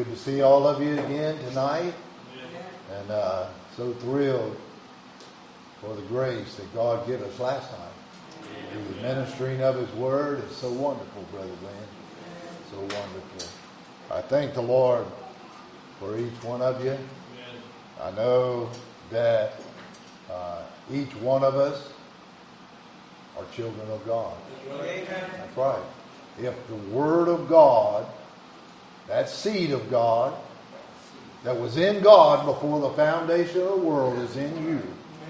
to see all of you again tonight. And so thrilled for the grace that God gave us last night. Through the ministering of His Word. It's so wonderful, Brother Glenn. So wonderful. I thank the Lord for each one of you. I know that each one of us are children of God. That's right. If the Word of God, that seed of God, that was in God before the foundation of the world is in you,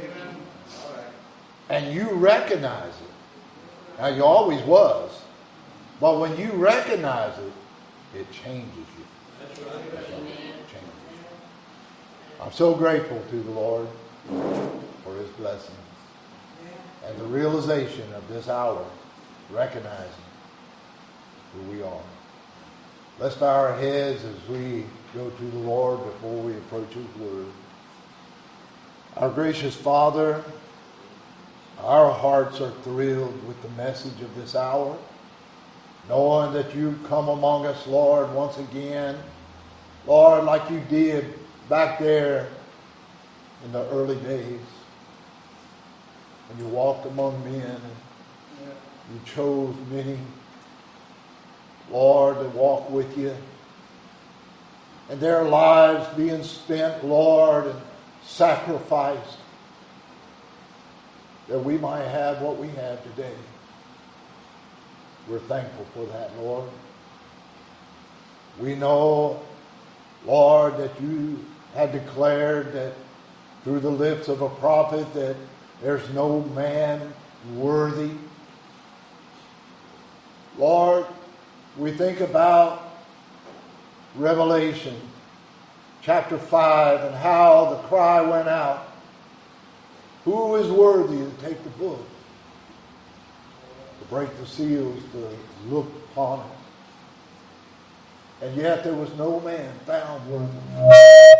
and you recognize it. Now, you always was, but when you recognize it, it changes you. That's right. It changes you. I'm so grateful to the Lord for His blessings and the realization of this hour, recognizing who we are. Let's bow our heads as we go to the Lord before we approach His Word. Our gracious Father, our hearts are thrilled with the message of this hour, knowing that You've come among us, Lord, once again. Lord, like You did back there in the early days, when You walked among men and You chose many, Lord, to walk with You, and their lives being spent, Lord, and sacrificed, that we might have what we have today. We're thankful for that, Lord. We know, Lord, that You had declared that through the lips of a prophet that there's no man worthy. Lord, we think about Revelation chapter 5 and how the cry went out, who is worthy to take the book, to break the seals, to look upon it? And yet there was no man found worthy.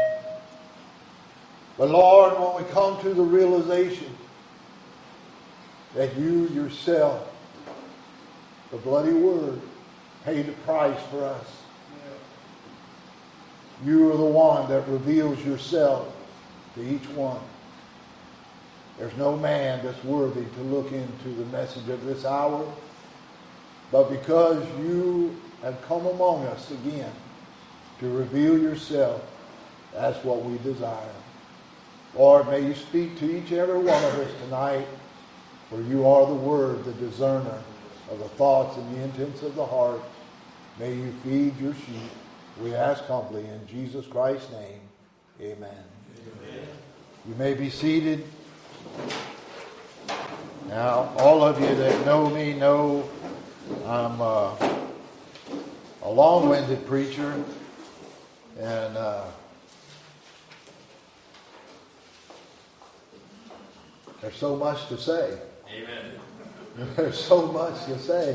But Lord, when we come to the realization that You Yourself, the bloody Word, paid the price for us. You are the one that reveals Yourself to each one. There's no man that's worthy to look into the message of this hour. But because You have come among us again to reveal Yourself, that's what we desire. Lord, may You speak to each and every one of us tonight, for You are the Word, the discerner of the thoughts and the intents of the heart. May You feed Your sheep. We ask humbly in Jesus Christ's name. Amen. Amen. You may be seated. Now, all of you that know me know I'm a long-winded preacher, and there's so much to say. Amen. There's so much to say.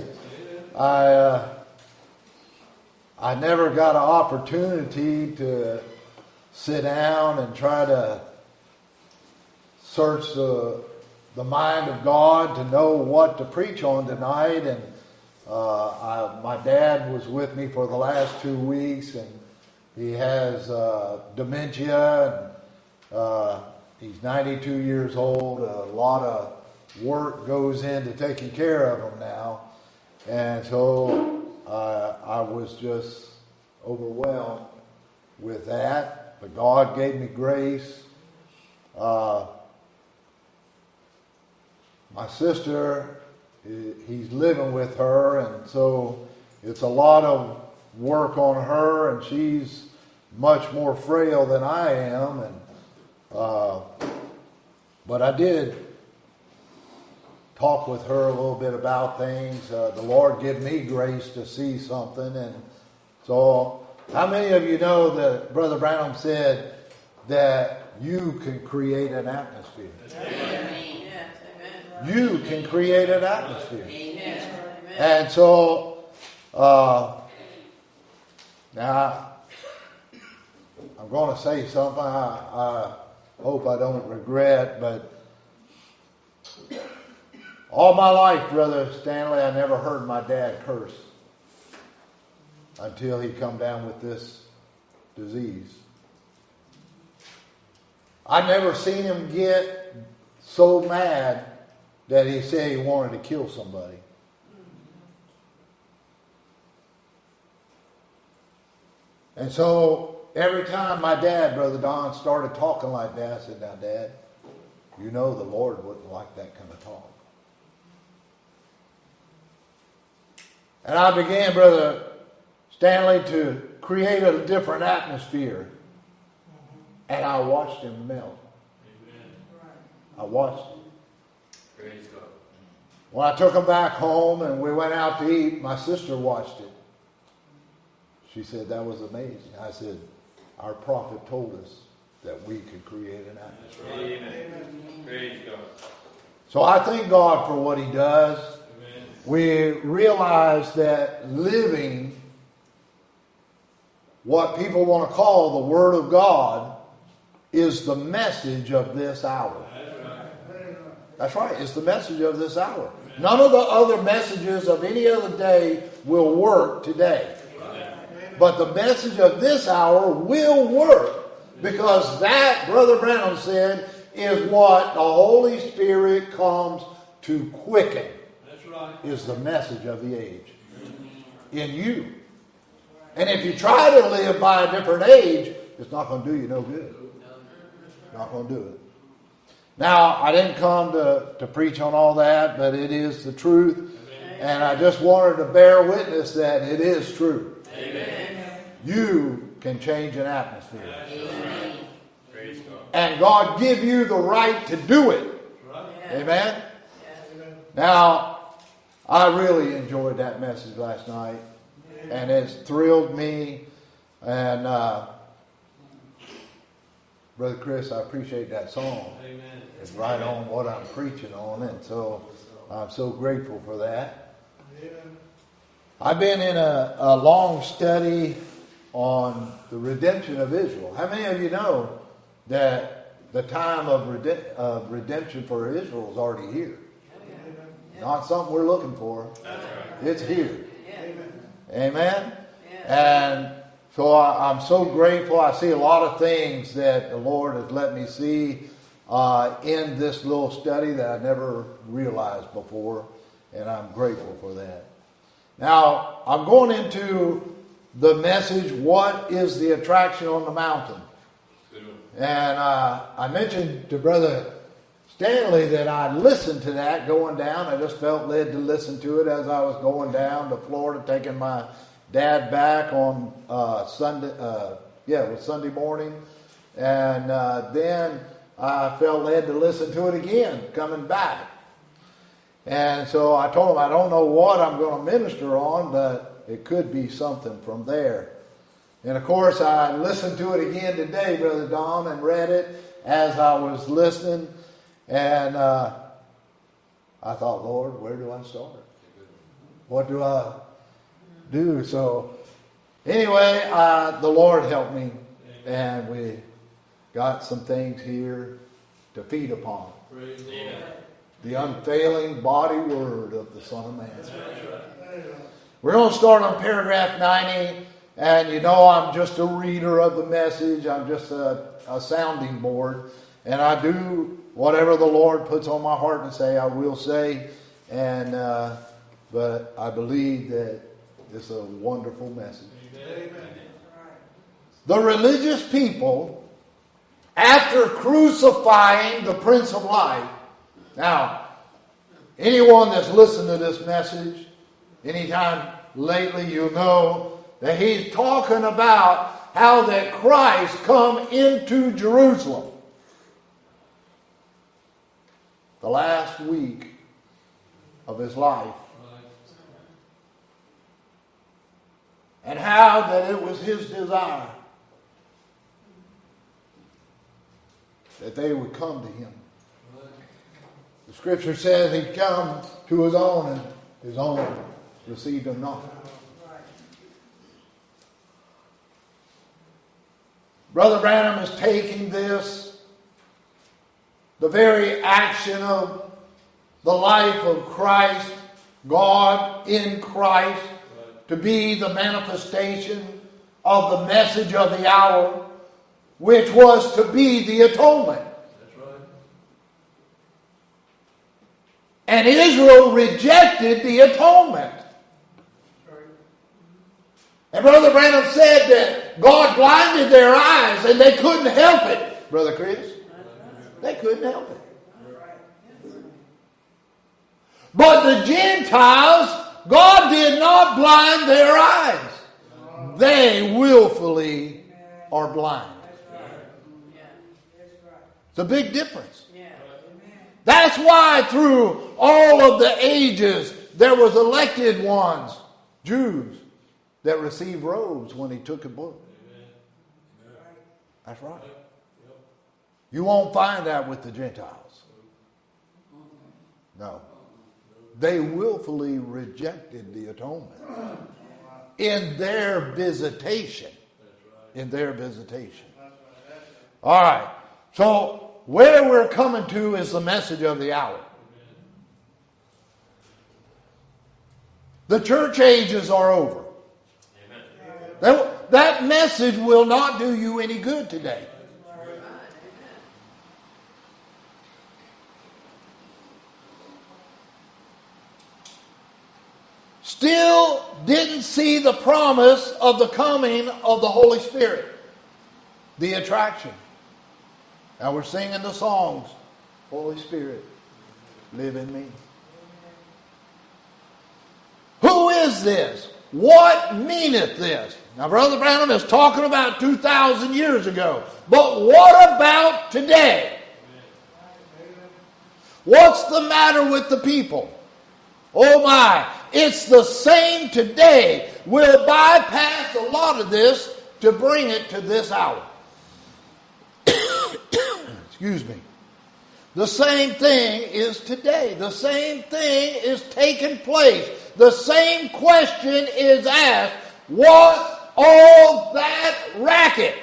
I never got an opportunity to sit down and try to search the mind of God to know what to preach on tonight. And my dad was with me for the last 2 weeks, and he has dementia, and he's 92 years old. A lot of work goes into taking care of him now. And so I was just overwhelmed with that. But God gave me grace. My sister, he's living with her, and so it's a lot of work on her, and she's much more frail than I am. And but I did talk with her a little bit about things. The Lord gave me grace to see something. And so, how many of you know that Brother Branham said that you can create an atmosphere? Amen. You can create an atmosphere. Amen. And so, now, I'm going to say something I hope I don't regret, but all my life, Brother Stanley, I never heard my dad curse until he come down with this disease. I never seen him get so mad that he said he wanted to kill somebody. And so every time my dad, Brother Don, started talking like that, I said, now, Dad, you know the Lord wouldn't like that kind of talk. And I began, Brother Stanley, to create a different atmosphere. And I watched him melt. I watched him. Praise God. When I took him back home and we went out to eat, my sister watched it. She said, that was amazing. I said, our prophet told us that we could create an atmosphere. Amen. Praise God. So I thank God for what he does. Amen. We realize that living what people want to call the Word of God is the message of this hour. That's right. It's the message of this hour. None of the other messages of any other day will work today. But the message of this hour will work, because that, Brother Branham said, is what the Holy Spirit comes to quicken. That's right. Is the message of the age in you. And if you try to live by a different age, it's not going to do you no good. Not going to do it. Now, I didn't come to preach on all that, but it is the truth. And I just wanted to bear witness that it is true. Amen. You can change an atmosphere. Amen. Praise God. And God give you the right to do it. Right. Amen? Now, I really enjoyed that message last night. And it's thrilled me. And Brother Chris, I appreciate that song. Amen. It's right on what I'm preaching on. And so I'm so grateful for that. I've been in a long study on the redemption of Israel. How many of you know that the time of redemption for Israel is already here? Not something we're looking for. It's here. Amen? And so I'm so grateful. I see a lot of things that the Lord has let me see in this little study that I never realized before. And I'm grateful for that. Now, I'm going into the message, what is the attraction on the mountain? And I mentioned to Brother Stanley that I listened to that going down. I just felt led to listen to it as I was going down to Florida, taking my dad back on Sunday morning. And then I felt led to listen to it again, coming back. And so I told him I don't know what I'm going to minister on, but it could be something from there. And of course I listened to it again today, Brother Don, and read it as I was listening. And I thought, Lord, where do I start? What do I do? So anyway, the Lord helped me. And we got some things here to feed upon. The unfailing body word of the Son of Man. We're going to start on paragraph 90. And you know I'm just a reader of the message. I'm just a sounding board. And I do whatever the Lord puts on my heart to say, I will say. And but I believe that it's a wonderful message. Amen. The religious people, after crucifying the Prince of Life. Now, anyone that's listened to this message anytime lately, you'll know that he's talking about how that Christ come into Jerusalem the last week of his life. And how that it was his desire that they would come to him. The scripture says he come to his own and his own received him not. Brother Branham is taking this, the very action of the life of Christ, God in Christ, to be the manifestation of the message of the hour, which was to be the atonement. That's right. And Israel rejected the atonement. And Brother Branham said that God blinded their eyes and they couldn't help it. Brother Chris? They couldn't help it. But the Gentiles, God did not blind their eyes. They willfully are blind. It's a big difference. That's why through all of the ages there was elected ones, Jews, that received robes when he took a book. That's right. You won't find that with the Gentiles. No. They willfully rejected the atonement in their visitation. In their visitation. All right. So where we're coming to is the message of the hour. The church ages are over. That message will not do you any good today. Still didn't see the promise of the coming of the Holy Spirit. The attraction. Now we're singing the songs. Holy Spirit, live in me. Who is this? What meaneth this? Now Brother Branham is talking about 2,000 years ago. But what about today? What's the matter with the people? Oh my, it's the same today. We'll bypass a lot of this to bring it to this hour. Excuse me. The same thing is today. The same thing is taking place. The same question is asked. What's all that racket?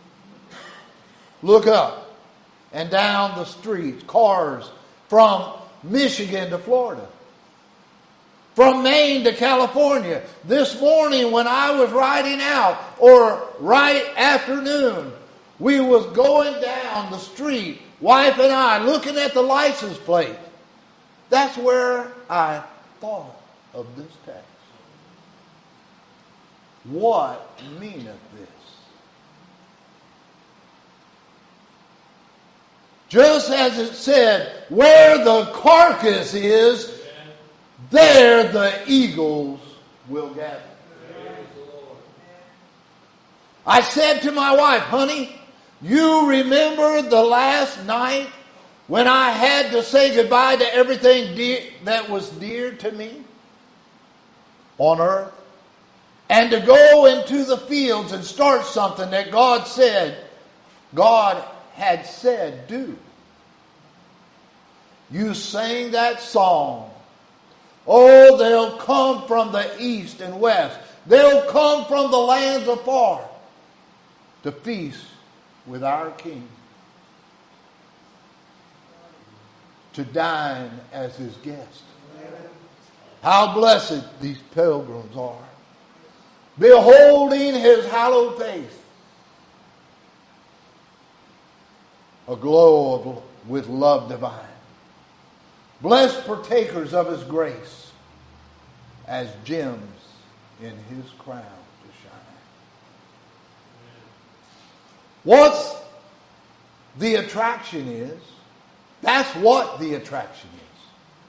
Look up and down the streets. Cars from Michigan to Florida. From Maine to California. This morning when I was riding out, or right afternoon, we was going down the street, wife and I, looking at the license plate. That's where I thought of this text. What meaneth this? Just as it said, where the carcass is, there the eagles will gather. I said to my wife, honey, you remember the last night when I had to say goodbye to everything that was dear to me on earth? And to go into the fields and start something that God had said do. You sang that song. Oh, they'll come from the east and west. They'll come from the lands afar to feast with our King. To dine as his guest. How blessed these pilgrims are. Beholding his hallowed face. Aglow with love divine. Blessed partakers of his grace, as gems in his crown to shine. What's the attraction is, that's what the attraction is.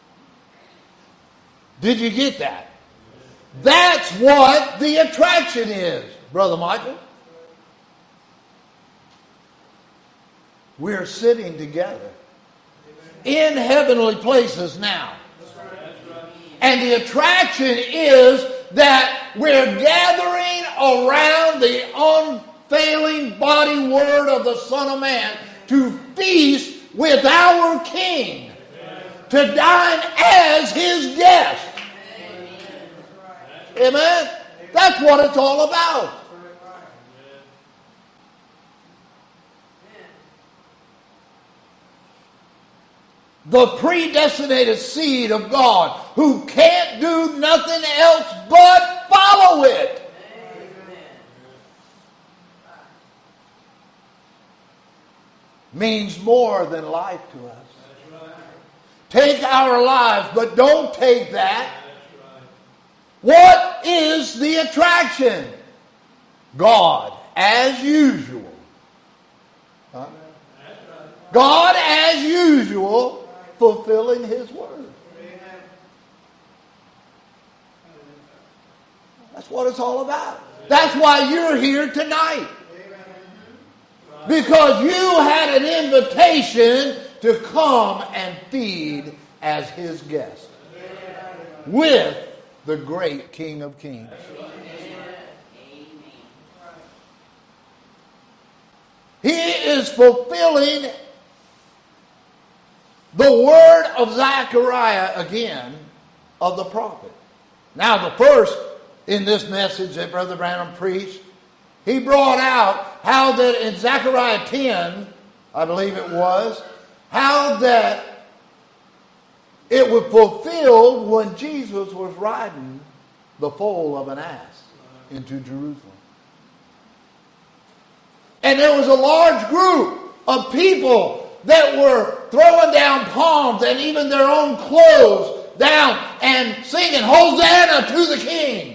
Did you get that? That's what the attraction is, Brother Michael. We're sitting together in heavenly places now. And the attraction is that we're gathering around the unfailing body word of the Son of Man to feast with our King, to dine as his guest. Amen? That's what it's all about. The predestinated seed of God who can't do nothing else but follow it. means more than life to us. Take our lives, but don't take that. What is the attraction? God, as usual. Huh? God, as usual, fulfilling His word. That's what it's all about. That's why you're here tonight. Because you had an invitation to come and feed as His guest with the great King of Kings. He is fulfilling the word of Zechariah again of the prophet. Now the first in this message that Brother Branham preached, he brought out how that in Zechariah 10, I believe it was, how that it was fulfilled when Jesus was riding the foal of an ass into Jerusalem. And there was a large group of people that were throwing down palms and even their own clothes down and singing, Hosanna to the King.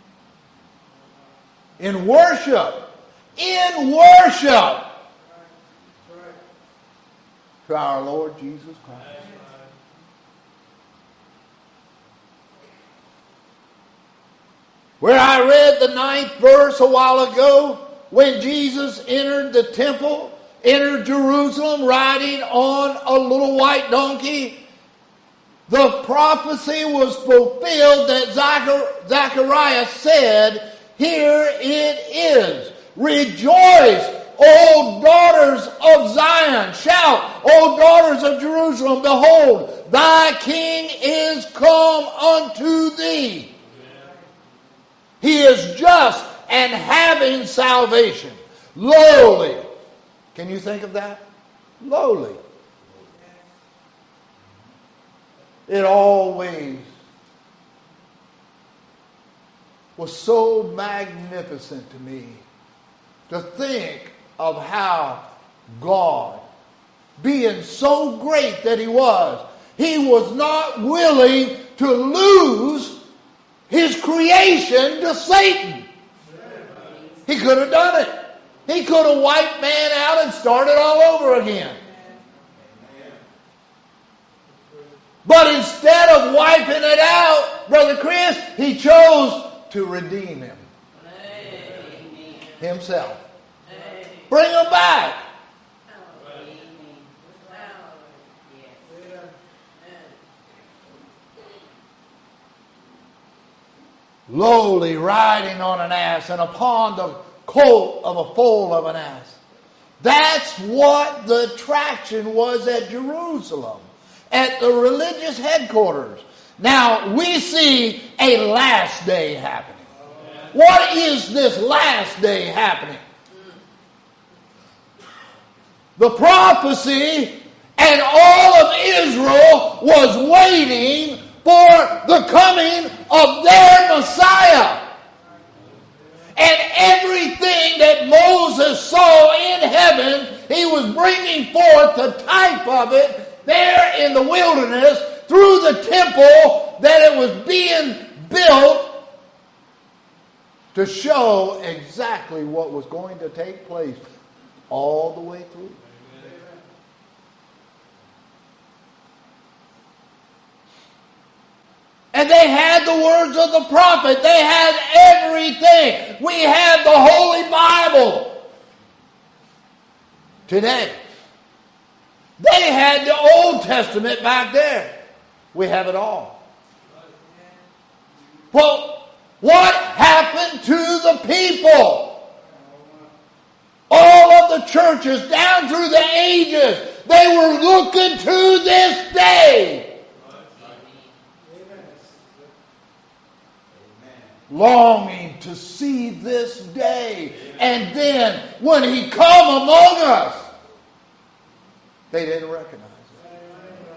In worship. In worship. To our Lord Jesus Christ. Where I read the 9th verse a while ago, when Jesus entered the temple, entered Jerusalem riding on a little white donkey, the prophecy was fulfilled that Zechariah said, here it is. Rejoice, O daughters of Zion. Shout, O daughters of Jerusalem. Behold, thy King is come unto thee. He is just and having salvation. Lowly. Can you think of that? Lowly. It always was so magnificent to me to think of how God, being so great that He was not willing to lose His creation to Satan. He could have done it. He could have wiped man out and started all over again. But instead of wiping it out, Brother Chris, He chose to redeem him. Himself. Bring him back. Lowly riding on an ass and upon the colt of a foal of an ass. That's what the attraction was at Jerusalem, at the religious headquarters. Now, we see a last day happening. What is this last day happening? The prophecy and all of Israel was waiting for the coming of their Messiah. And everything that Moses saw in heaven, he was bringing forth the type of it there in the wilderness through the temple that it was being built to show exactly what was going to take place all the way through. And they had the words of the prophet. They had everything. We have the Holy Bible. Today. They had the Old Testament back there. We have it all. Well, what happened to the people? All of the churches down through the ages, they were looking to this day. Longing to see this day. And then when He come among us, they didn't recognize it.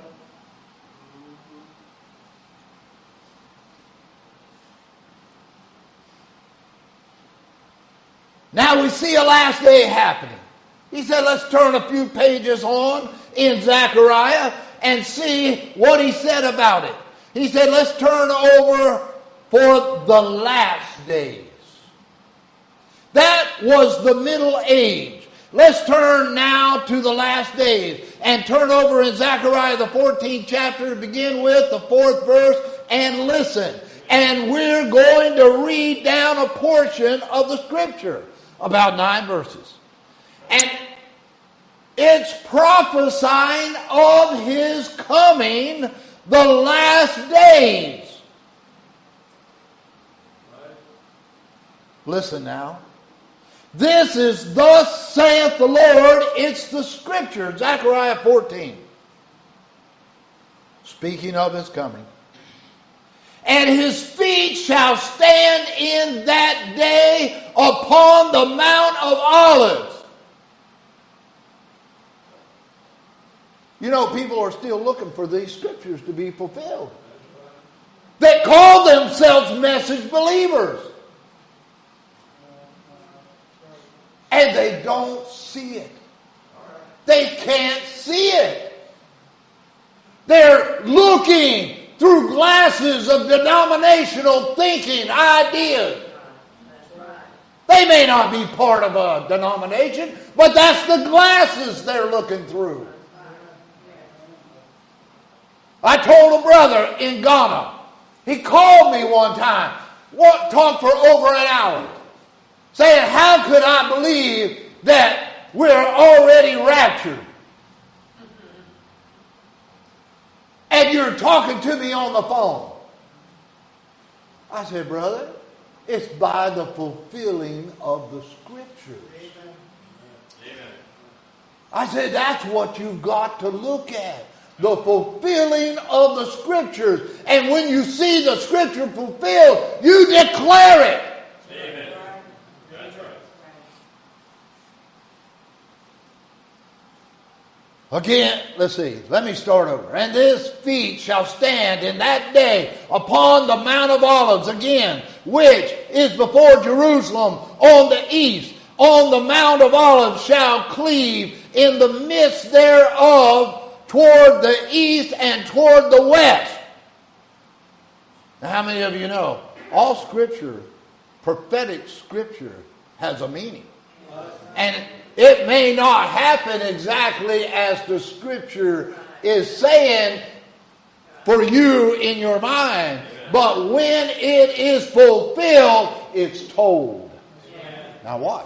Now we see a last day happening. He said, let's turn a few pages on in Zechariah and see what he said about it. He said, let's turn over for the last days. That was the Middle Age. Let's turn now to the last days and turn over in Zechariah the 14th chapter to begin with, the 4th verse, and listen. And we're going to read down a portion of the Scripture, about 9 verses. And it's prophesying of His coming, the last days. Listen now. This is thus saith the Lord. It's the Scripture, Zechariah 14. Speaking of His coming. And His feet shall stand in that day upon the Mount of Olives. You know, people are still looking for these Scriptures to be fulfilled. They call themselves message believers. And they don't see it. They can't see it. They're looking through glasses of denominational thinking, ideas. They may not be part of a denomination, but that's the glasses they're looking through. I told a brother in Ghana, he called me one time, talked for over an hour, saying, how could I believe that we're already raptured? And you're talking to me on the phone. I said, brother, it's by the fulfilling of the Scriptures. Amen. I said, that's what you've got to look at. The fulfilling of the Scriptures. And when you see the Scripture fulfilled, you declare it. Amen. That's right. Again, let's see. Let me start over. And His feet shall stand in that day upon the Mount of Olives again, which is before Jerusalem on the east. On the Mount of Olives shall cleave in the midst thereof toward the east and toward the west. Now, how many of you know? All Scripture, prophetic Scripture, has a meaning. And it may not happen exactly as the Scripture is saying for you in your mind. But when it is fulfilled, it's told. Now watch.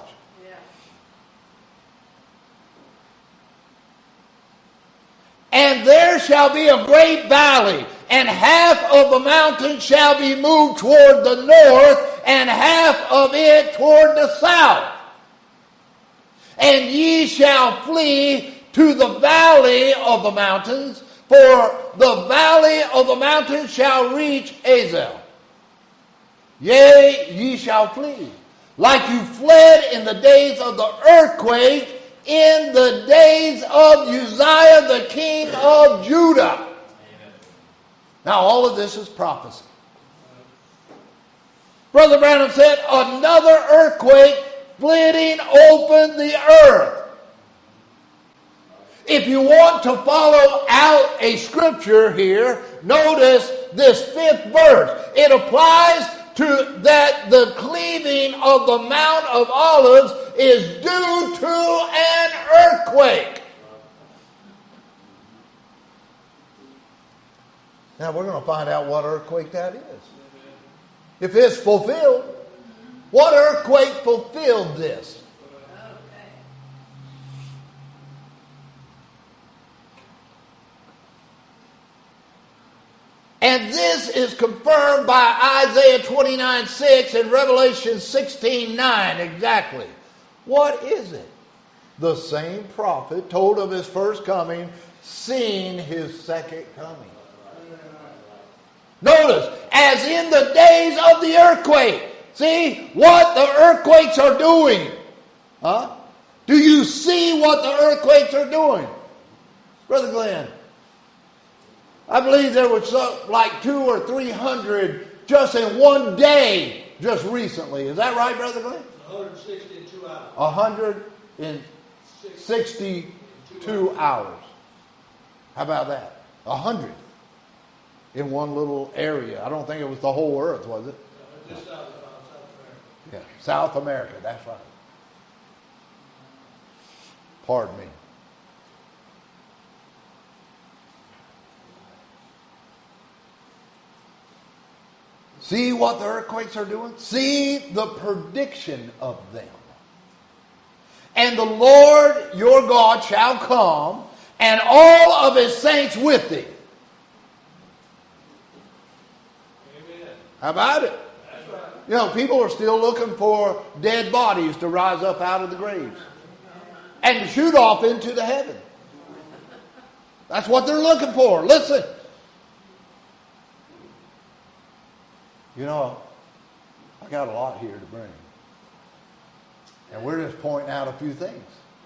And there shall be a great valley, and half of the mountain shall be moved toward the north, and half of it toward the south. And ye shall flee to the valley of the mountains, for the valley of the mountains shall reach Azel. Yea, ye shall flee, like you fled in the days of the earthquake, in the days of Uzziah the king of Judah. Amen. Now all of this is prophecy. Brother Branham said, another earthquake splitting open the earth. If you want to follow out a scripture here, notice this 5th verse. It applies to that the cleaving of the Mount of Olives is due to an earthquake. Now we're going to find out what earthquake that is. If it's fulfilled, what earthquake fulfilled this? And this is confirmed by Isaiah 29:6 and Revelation 16:9 exactly. What is it? The same prophet told of His first coming, seeing His second coming. Notice, as in the days of the earthquake. See what the earthquakes are doing. Huh? Do you see what the earthquakes are doing? Brother Glenn, I believe there was like 200 or 300 just in one day just recently. Is that right, Brother Glenn? 160 in 2 hours. 160 62 hours. How about that? 100 in one little area. I don't think it was the whole earth, was it? Just South America. Yeah, South America, that's right. Pardon me. See what the earthquakes are doing? See the prediction of them. And the Lord your God shall come, and all of his saints with thee. Amen. How about it? That's right. You know, people are still looking for dead bodies to rise up out of the graves and to shoot off into the heaven. That's what they're looking for. Listen. You know, I got a lot here to bring. And we're just pointing out a few things.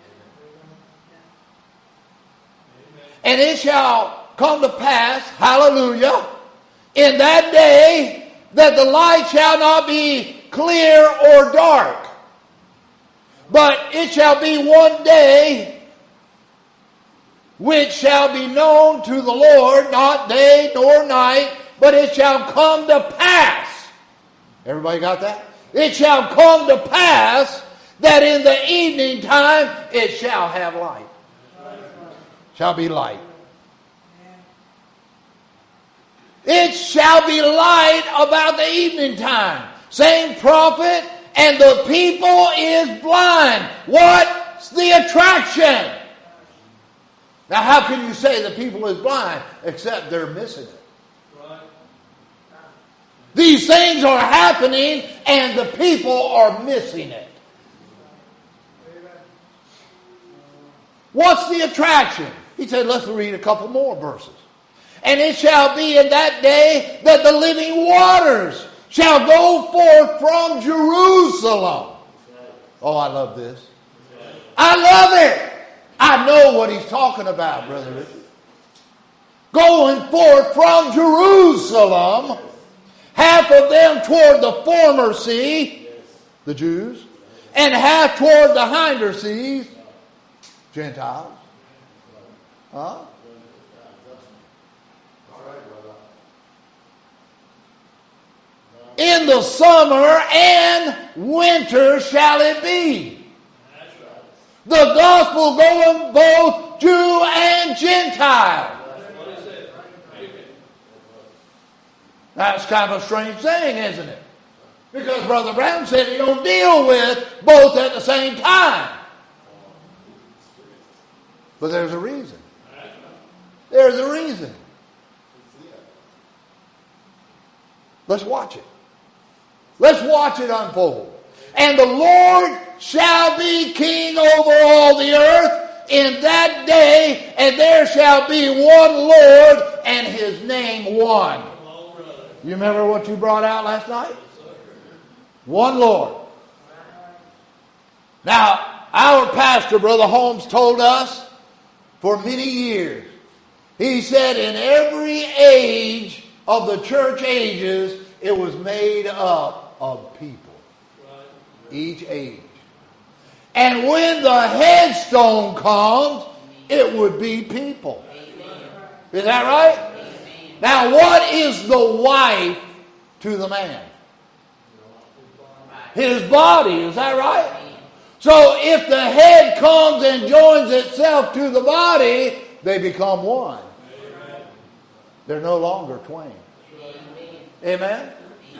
And it shall come to pass, hallelujah, in that day that the light shall not be clear or dark, but it shall be one day which shall be known to the Lord, not day nor night, but it shall come to pass. Everybody got that? It shall come to pass that in the evening time it shall have light. Shall be light. It shall be light about the evening time. Same prophet, and the people is blind. What's the attraction? Now how can you say the people is blind except they're missing it? Right. These things are happening and the people are missing it. What's the attraction? He said, let's read a couple more verses. And it shall be in that day that the living waters shall go forth from Jerusalem. Oh, I love this. I love it. I know what he's talking about, Brother Richard. Going forth from Jerusalem, half of them toward the former sea, the Jews, and half toward the hinder seas, Gentiles. Huh? In the summer and winter shall it be. That's right. The gospel going both Jew and Gentile. That's what he said. Amen. That's kind of a strange thing, isn't it? Because Brother Brown said he don't deal with both at the same time. But there's a reason. There's a reason. Let's watch it. Let's watch it unfold. And the Lord shall be king over all the earth in that day, and there shall be one Lord, and his name one. You remember what you brought out last night? One Lord. Now, our pastor, Brother Holmes, told us for many years, he said in every age of the church ages, it was made up of people. Each age. And when the headstone comes, it would be people. Is that right? Now, what is the wife to the man? His body. Is that right? So if the head comes and joins itself to the body, they become one. They're no longer twain. Amen?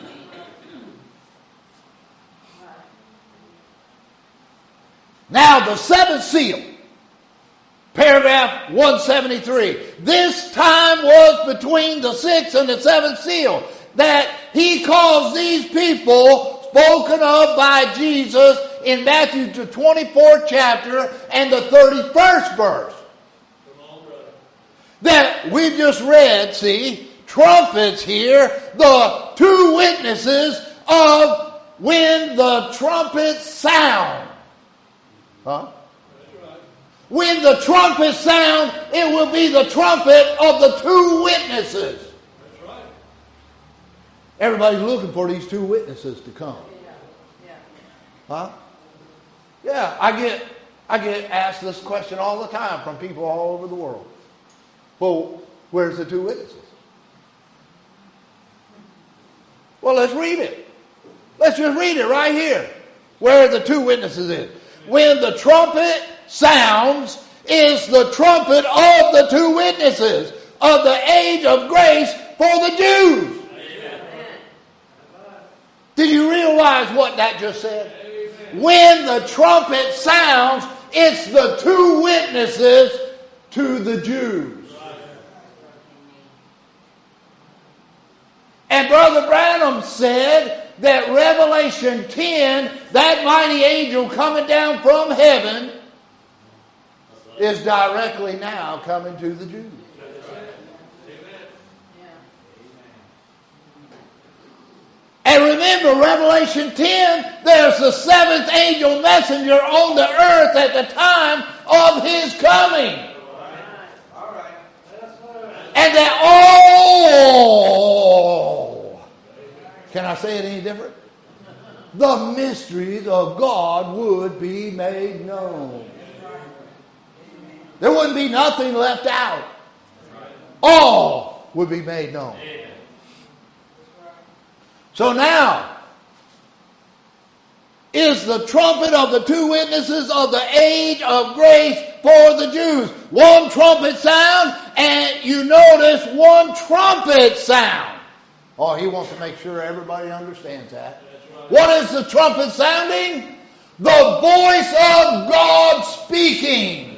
Now the seventh seal, paragraph 173. This time was between the sixth and the seventh seal, that he calls these people spoken of by Jesus in Matthew the 24th chapter and the 31st verse. That we've just read, see, trumpets here, the two witnesses of when the trumpets sound. Huh? When the trumpet sound, it will be the trumpet of the two witnesses. That's right. Everybody's looking for these two witnesses to come. Huh? Yeah, I I get asked this question all the time from people all over the world. Well, where's the two witnesses? Well, let's read it. Let's just read it right here. Where the two witnesses is. When the trumpet sounds, is the trumpet of the two witnesses of the age of grace for the Jews. Amen. Did you realize what that just said? Amen. When the trumpet sounds, it's the two witnesses to the Jews. And Brother Branham said that Revelation 10, that mighty angel coming down from heaven, is directly now coming to the Jews. And remember, Revelation 10, there's the seventh angel messenger on the earth at the time of his coming. And that can I say it any different? The mysteries of God would be made known. There wouldn't be nothing left out. All would be made known. So now, is the trumpet of the two witnesses of the age of grace for the Jews. One trumpet sound, and you notice one trumpet sound. Oh, he wants to make sure everybody understands that. What is the trumpet sounding? The voice of God speaking.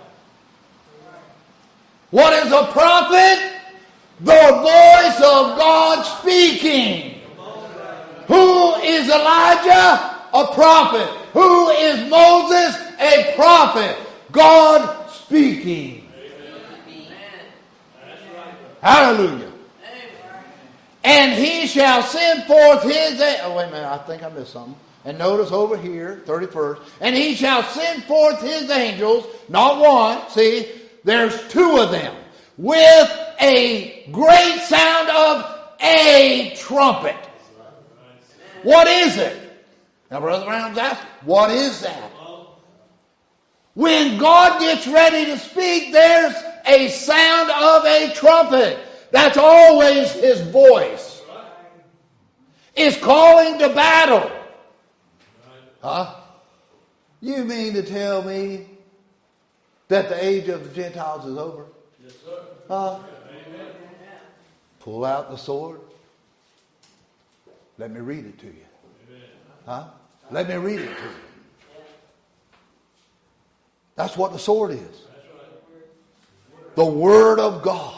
What is a prophet? The voice of God speaking. Who is Elijah? A prophet. Who is Moses? A prophet. God speaking. Hallelujah. And he shall send forth his... Oh, wait a minute. I think I missed something. And notice over here, 31st. And he shall send forth his angels, not one. See, there's two of them. With a great sound of a trumpet. What is it? Now, Brother Brown's asking, what is that? When God gets ready to speak, there's a sound of a trumpet. That's always his voice. It's calling to battle. Huh? You mean to tell me that the age of the Gentiles is over? Yes, sir. Huh? Amen. Pull out the sword. Let me read it to you. Amen. Huh? Let me read it to you. That's what the sword is. The Word of God.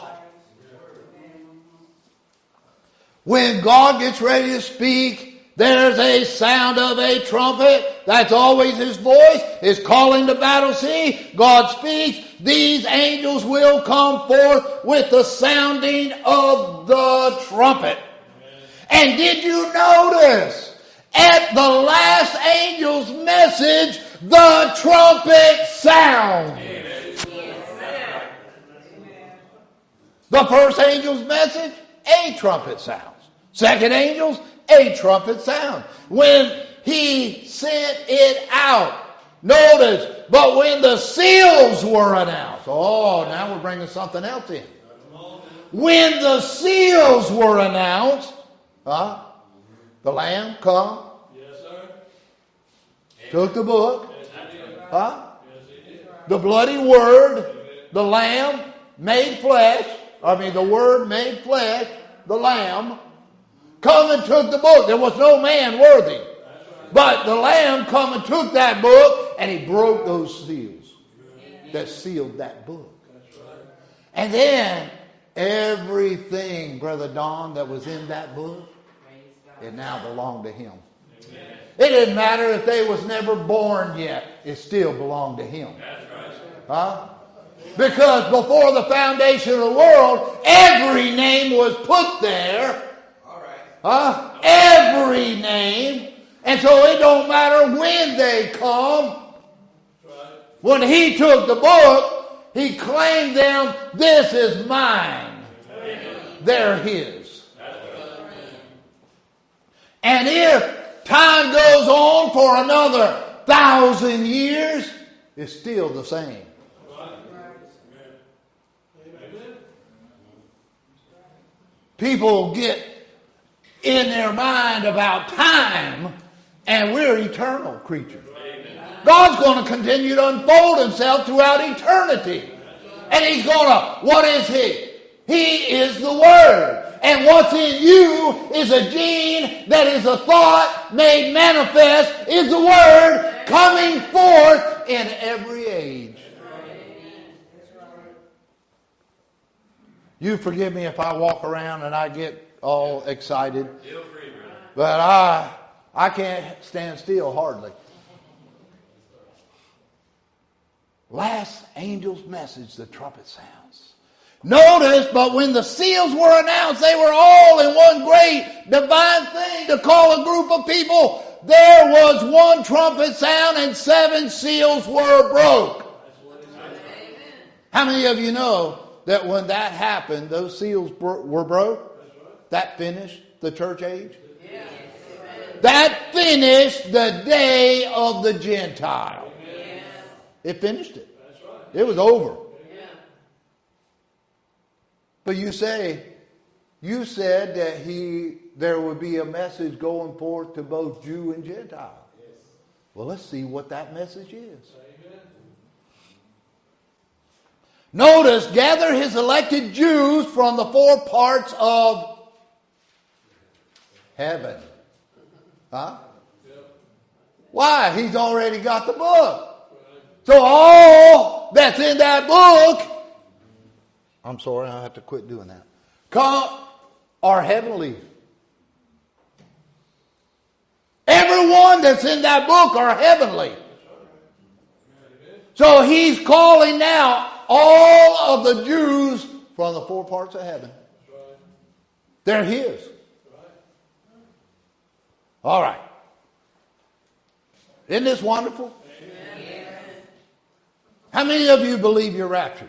When God gets ready to speak, there's a sound of a trumpet. That's always his voice. It's calling the battle. See, God speaks. These angels will come forth with the sounding of the trumpet. And did you notice at the last angel's message, the trumpet sound? The first angel's message, a trumpet sounds. Second angel's, a trumpet sound. When he sent it out, notice, but when the seals were announced. Oh, now we're bringing something else in. When the seals were announced, the Lamb come, yes, sir. Took the book, the bloody word, the Lamb made flesh, the Word made flesh, the Lamb, come and took the book. There was no man worthy. But the Lamb come and took that book, and he broke those seals that sealed that book. And then everything, Brother Don, that was in that book, it now belonged to him. It didn't matter if they was never born yet. It still belonged to him. Huh? Because before the foundation of the world, every name was put there. Huh? Every name. And so it don't matter when they come. When he took the book, he claimed them, this is mine. They're his. And if time goes on for another 1,000 years, is still the same. Amen. People get in their mind about time, and we're eternal creatures. God's going to continue to unfold himself throughout eternity. And he's going to, what is he? He is the Word. And what's in you is a gene that is a thought made manifest, is the Word coming forth in every age. You forgive me if I walk around and I get all excited. Feel free, brother. But I can't stand still hardly. Last angel's message, the trumpet sounds. Notice, but when the seals were announced, they were all in one great divine thing to call a group of people. There was one trumpet sound and 7 seals were broke. How many of you know that when that happened, those seals were broke? That finished the church age? That finished the day of the Gentile. It finished it. It was over. But you said that there would be a message going forth to both Jew and Gentile. Well, let's see what that message is. Notice, gather his elected Jews from the 4 parts of heaven. Huh? Why? He's already got the book. So all that's in that book, I'm sorry, I have to quit doing that, are heavenly. Everyone that's in that book are heavenly. So he's calling now all of the Jews from the 4 parts of heaven. They're his. All right. Isn't this wonderful? How many of you believe you're raptured?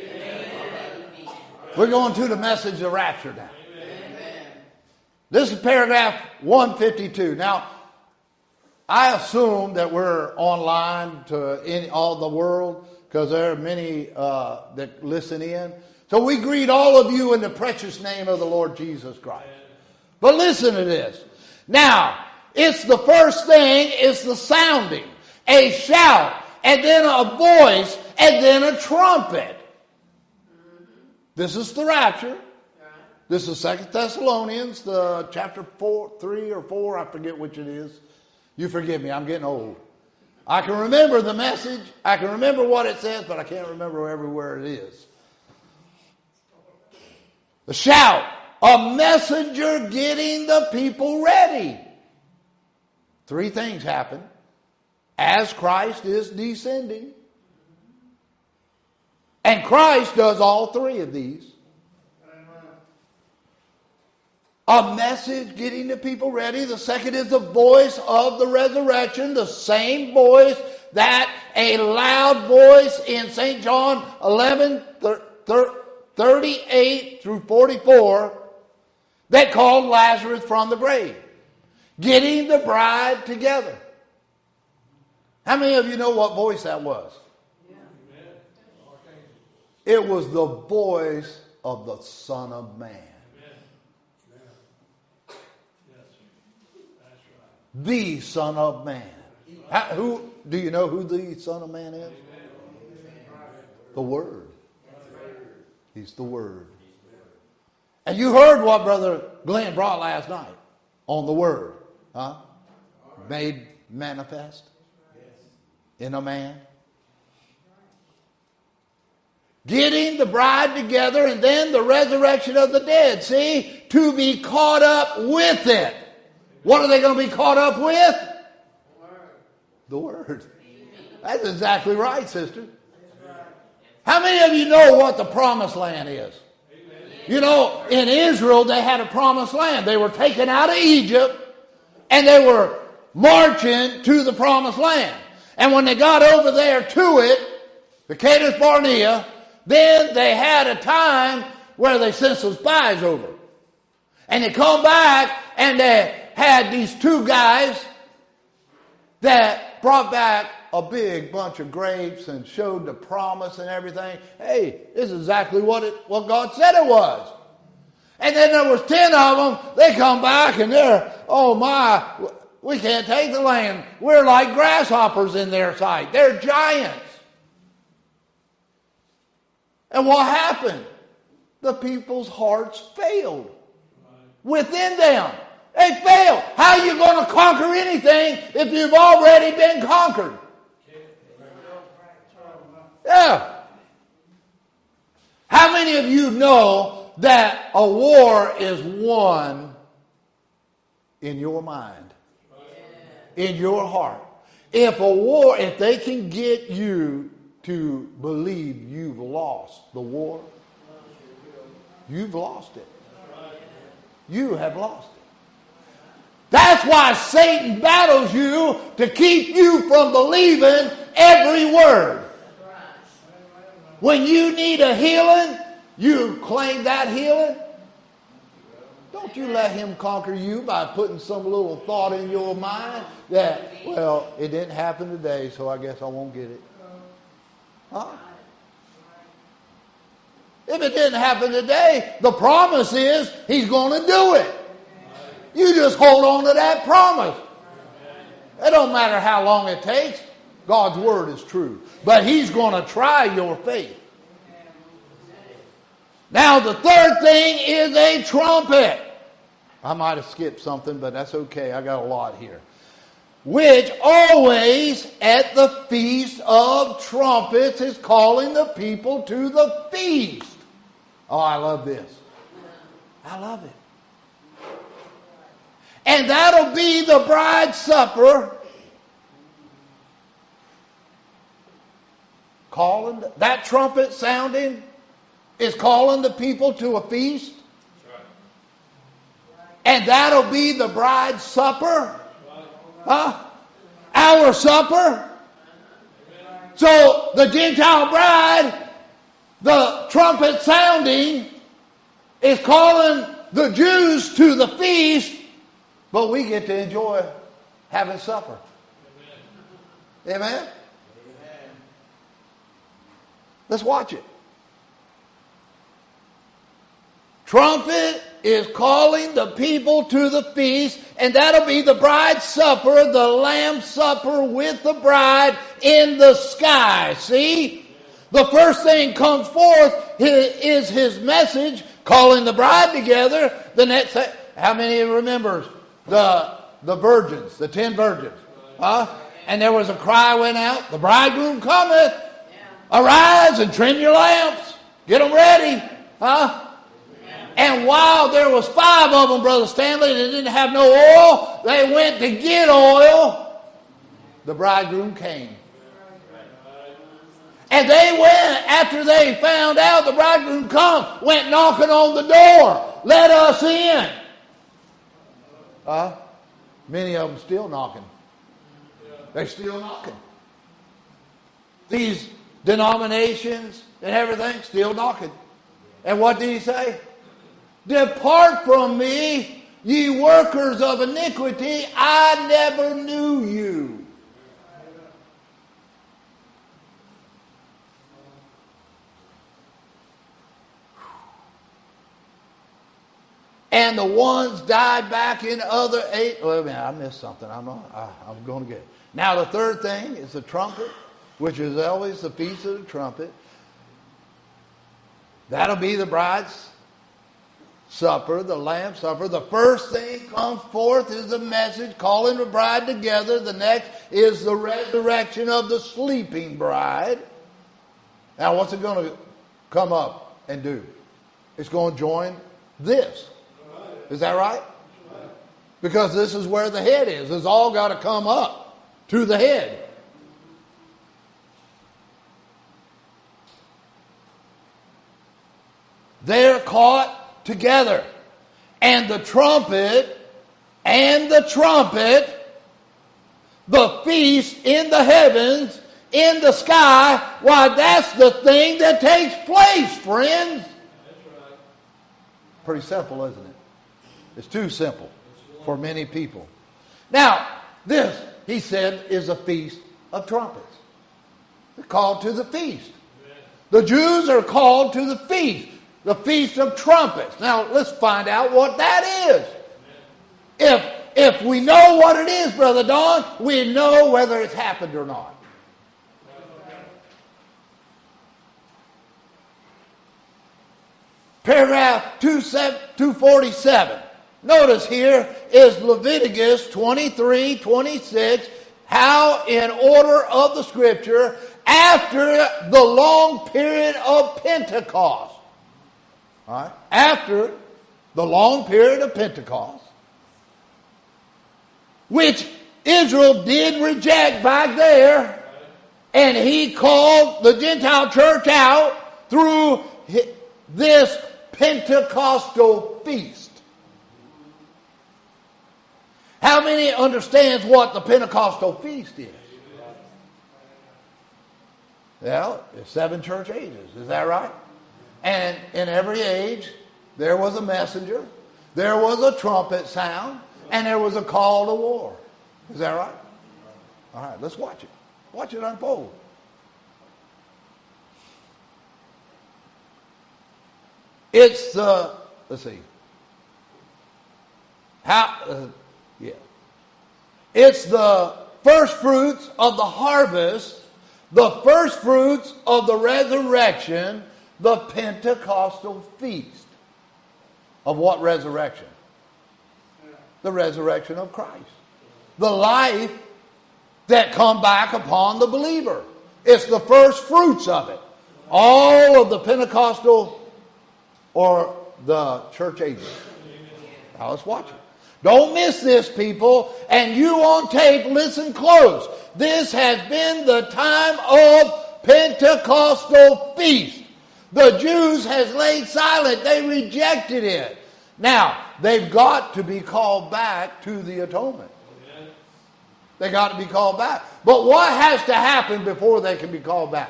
We're going to the message of rapture now. This is paragraph 152. Now, I assume that we're online to all the world because there are many that listen in. So we greet all of you in the precious name of the Lord Jesus Christ. But listen to this. Now, it's the first thing, it's the sounding. A shout, and then a voice, and then a trumpet. This is the rapture. This is 2 Thessalonians, the chapter 3 or 4, I forget which it is. You forgive me, I'm getting old. I can remember the message, I can remember what it says, but I can't remember everywhere it is. The shout, a messenger getting the people ready. 3 things happen as Christ is descending. And Christ does all 3 of these. A message getting the people ready. The second is the voice of the resurrection. The same voice that a loud voice in St. John 11, 38 through 44 that called Lazarus from the grave. Getting the bride together. How many of you know what voice that was? It was the voice of the Son of Man. The Son of Man. Do you know who the Son of Man is? The Word. He's the Word. And you heard what Brother Glenn brought last night on the Word. Huh? Made manifest in a man. Getting the bride together and then the resurrection of the dead. See? To be caught up with it. What are they going to be caught up with? The Word. That's exactly right, sister. How many of you know what the promised land is? You know, in Israel they had a promised land. They were taken out of Egypt and they were marching to the promised land. And when they got over there to it, the Kadesh Barnea, then they had a time where they sent some spies over. And they come back and they had these 2 guys that brought back a big bunch of grapes and showed the promise and everything. Hey, this is exactly what God said it was. And then there was 10 of them. They come back and they're, oh my, we can't take the land. We're like grasshoppers in their sight. They're giants. And what happened? The people's hearts failed within them. They failed. How are you going to conquer anything if you've already been conquered? Yeah. How many of you know that a war is won in your mind, in your heart? If they can get you to believe you've lost the war, you've lost it. You have lost it. That's why Satan battles you, to keep you from believing every word. When you need a healing, you claim that healing. Don't you let him conquer you by putting some little thought in your mind that, well, it didn't happen today, so I guess I won't get it. Huh? If it didn't happen today, the promise is he's going to do it. You just hold on to that promise. It don't matter how long it takes. God's word is true. But he's going to try your faith. Now the third thing is a trumpet. I might have skipped something, but that's okay. I got a lot here. Which always at the Feast of Trumpets is calling the people to the feast. Oh, I love this. I love it. And that'll be the bride's supper. That trumpet sounding is calling the people to a feast. And that'll be the bride's supper. Huh? Our supper. So the Gentile bride, the trumpet sounding, is calling the Jews to the feast, but we get to enjoy having supper. Amen? Amen? Let's watch it. Trumpet is calling the people to the feast, and that'll be the bride's supper, the Lamb's supper with the bride in the sky. See? The first thing comes forth is his message, calling the bride together. The next, how many remembers the virgins, the 10 virgins? Huh? And there was a cry went out, the bridegroom cometh. Arise and trim your lamps. Get them ready. Huh? And while there was 5 of them, Brother Stanley, that didn't have no oil, they went to get oil. The bridegroom came. And they went, after they found out the bridegroom come, went knocking on the door. Let us in. Many of them still knocking. They're still knocking. These denominations and everything still knocking. And what did he say? Depart from me, ye workers of iniquity, I never knew you. And the ones died back in other 8. Wait a minute, I missed something. I'm going to get it. Now the third thing is the trumpet, which is always the feast of the trumpet. That'll be the bride's supper, the Lamb's supper. The first thing comes forth is the message calling the bride together. The next is the resurrection of the sleeping bride. Now what's it going to come up and do? It's going to join this. Is that right? Because this is where the head is. It's all got to come up to the head. They're caught together. And the trumpet, the feast in the heavens, in the sky, why, that's the thing that takes place, friends. That's right. Pretty simple, isn't it? It's too simple for many people. Now, this, he said, is a feast of trumpets. They're called to the feast. The Jews are called to the Feast of Trumpets. Now, let's find out what that is. If we know what it is, Brother Don, we know whether it's happened or not. Paragraph 247. Notice here is Leviticus 23:26. How in order of the Scripture, after the long period of Pentecost. All right? After the long period of Pentecost, which Israel did reject back there, and he called the Gentile church out through this Pentecostal feast. How many understands what the Pentecostal feast is? Well, it's 7 church ages, is that right? And in every age, there was a messenger, there was a trumpet sound, and there was a call to war. Is that right? All right, let's watch it. Watch it unfold. It's the, let's see. It's the first fruits of the harvest, the first fruits of the resurrection, the Pentecostal feast. Of what resurrection? The resurrection of Christ. The life that come back upon the believer. It's the first fruits of it. All of the Pentecostal or the church ages. Now let's watch it. Don't miss this, people. And you on tape, listen close. This has been the time of Pentecostal feast. The Jews has laid silent. They rejected it. Now, they've got to be called back to the atonement. They got to be called back. But what has to happen before they can be called back?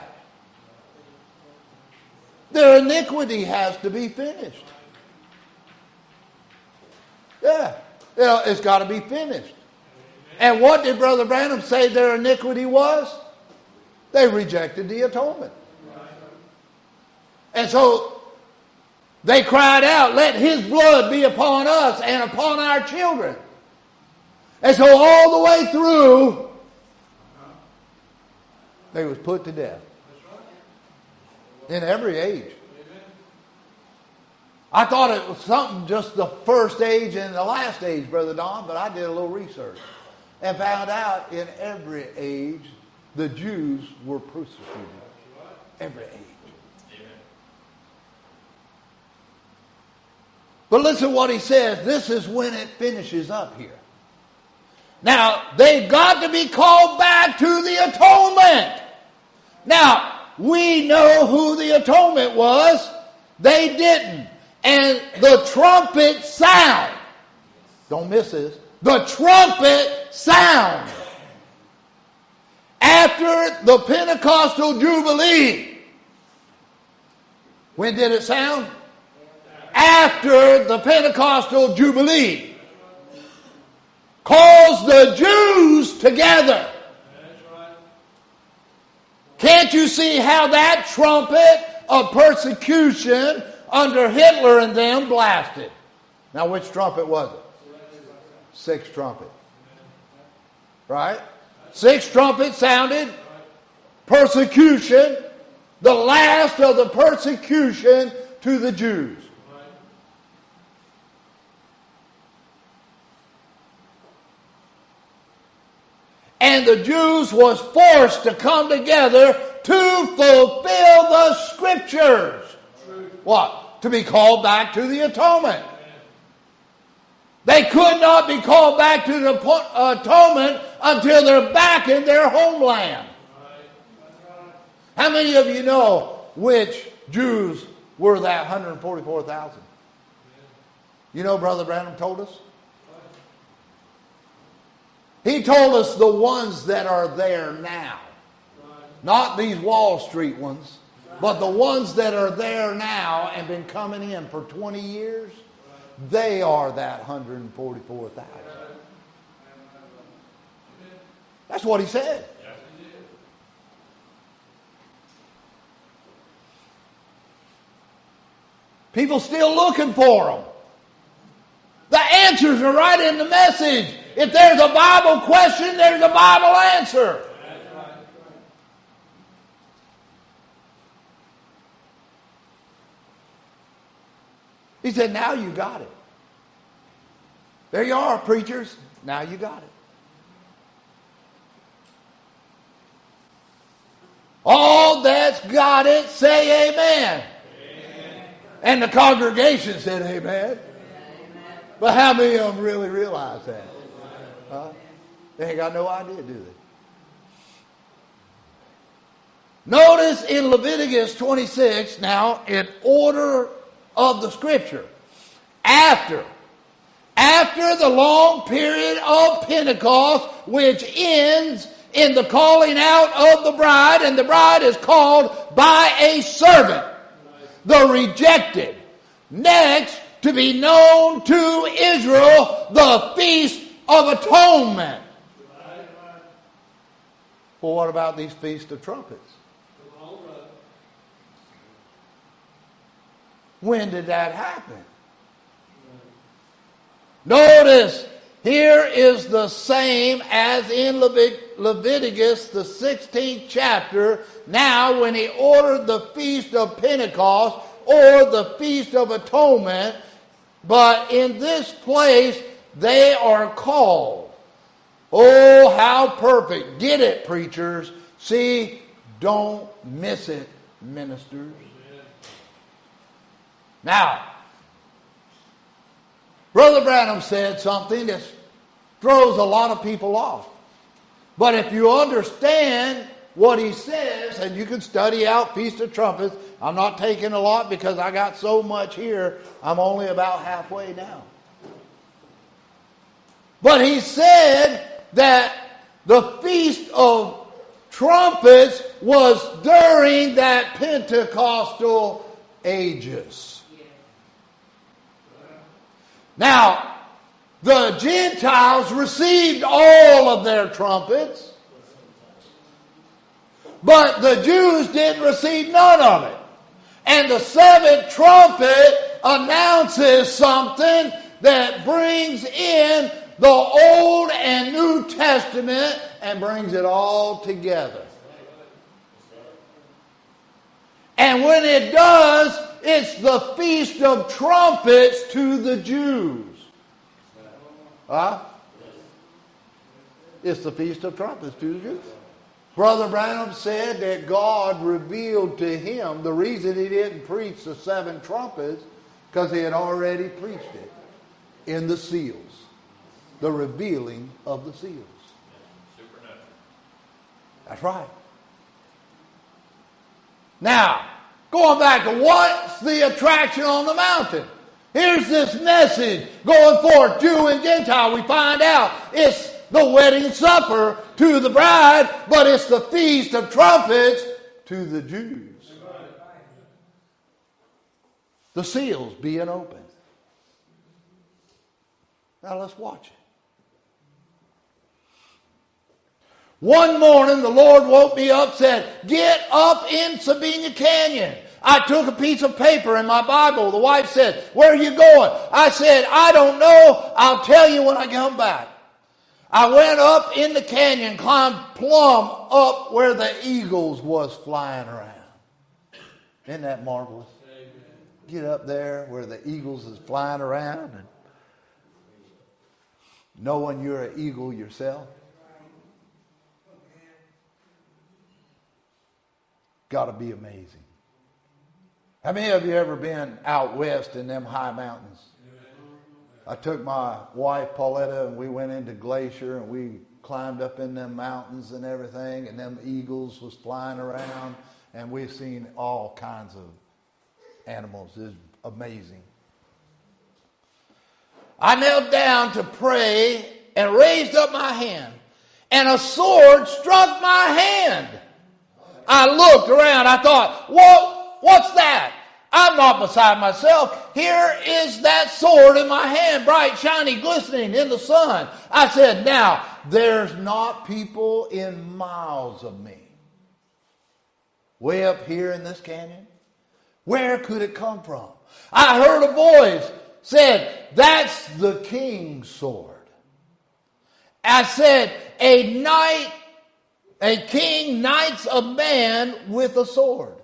Their iniquity has to be finished. Yeah. It's got to be finished. And what did Brother Branham say their iniquity was? They rejected the atonement. And so they cried out, let His blood be upon us and upon our children. And so all the way through, they was put to death. In every age. I thought it was something just the first age and the last age, Brother Don, but I did a little research and found out in every age the Jews were persecuted. Every age. But listen what he says. This is when it finishes up here. Now, they've got to be called back to the atonement. Now, we know who the atonement was. They didn't. And the trumpet sound. Don't miss this. The trumpet sound. After the Pentecostal Jubilee. When did it sound? After the Pentecostal Jubilee. Calls the Jews together. Can't you see how that trumpet of persecution under Hitler and them blasted? Now, which trumpet was it? 6th trumpet. Right? 6th trumpet sounded. Persecution. The last of the persecution to the Jews. And the Jews was forced to come together to fulfill the Scriptures. What? To be called back to the atonement. They could not be called back to the atonement until they're back in their homeland. How many of you know which Jews were that 144,000? You know Brother Branham told us? He told us the ones that are there now. Not these Wall Street ones, but the ones that are there now and been coming in for 20 years, they are that 144,000. That's what he said. People still looking for them. The answers are right in the message. If there's a Bible question, there's a Bible answer. He said, now you got it. There you are, preachers. Now you got it. All that's got it, say amen. Amen. And the congregation said amen. Amen. But how many of them really realize that? Huh? They ain't got no idea, do they? Notice in Leviticus 26, now, in order of the Scripture, after the long period of Pentecost, which ends in the calling out of the bride, and the bride is called by a servant, the rejected. Next, to be known to Israel, the Feast of Atonement. Well, what about these Feast of Trumpets? When did that happen? Notice, here is the same as in Leviticus, the 16th chapter. Now, when he ordered the Feast of Pentecost, or the Feast of Atonement, but in this place, they are called. Oh, how perfect. Get it, preachers. See, don't miss it, ministers. Now, Brother Branham said something that throws a lot of people off. But if you understand what he says, and you can study out Feast of Trumpets, I'm not taking a lot because I got so much here, I'm only about halfway now. But he said that the Feast of Trumpets was during that Pentecostal ages. Now, the Gentiles received all of their trumpets, but the Jews didn't receive none of it. And the seventh trumpet announces something that brings in the Old and New Testament and brings it all together. And when it does, it's the Feast of Trumpets to the Jews. Huh? It's the Feast of Trumpets to the Jews. Brother Branham said that God revealed to him the reason he didn't preach the seven trumpets, because he had already preached it in the seals. The revealing of the seals. Supernatural. That's right. Now, going back to what's the attraction on the mountain? Here's this message going forth, Jew and Gentile. We find out it's the wedding supper to the bride, but it's the Feast of Trumpets to the Jews. The seals being opened. Now let's watch it. One morning the Lord woke me up, said, get up in Sabina Canyon. I took a piece of paper in my Bible. The wife said, where are you going? I said, I don't know. I'll tell you when I come back. I went up in the canyon, climbed plumb up where the eagles was flying around. Isn't that marvelous? Get up there where the eagles is flying around and knowing you're an eagle yourself. Got to be amazing. How many of you ever been out west in them high mountains? I took my wife Pauletta and we went into Glacier and we climbed up in them mountains and everything, and them eagles was flying around, and we've seen all kinds of animals. It's amazing. I knelt down to pray and raised up my hand, and a sword struck my hand. I looked around. I thought, what's that? I'm not beside myself. Here is that sword in my hand, bright, shiny, glistening in the sun. I said, now, there's not people in miles of me. Way up here in this canyon, Where could it come from? I heard a voice said, that's the king's sword. I said, a king knights a man with a sword.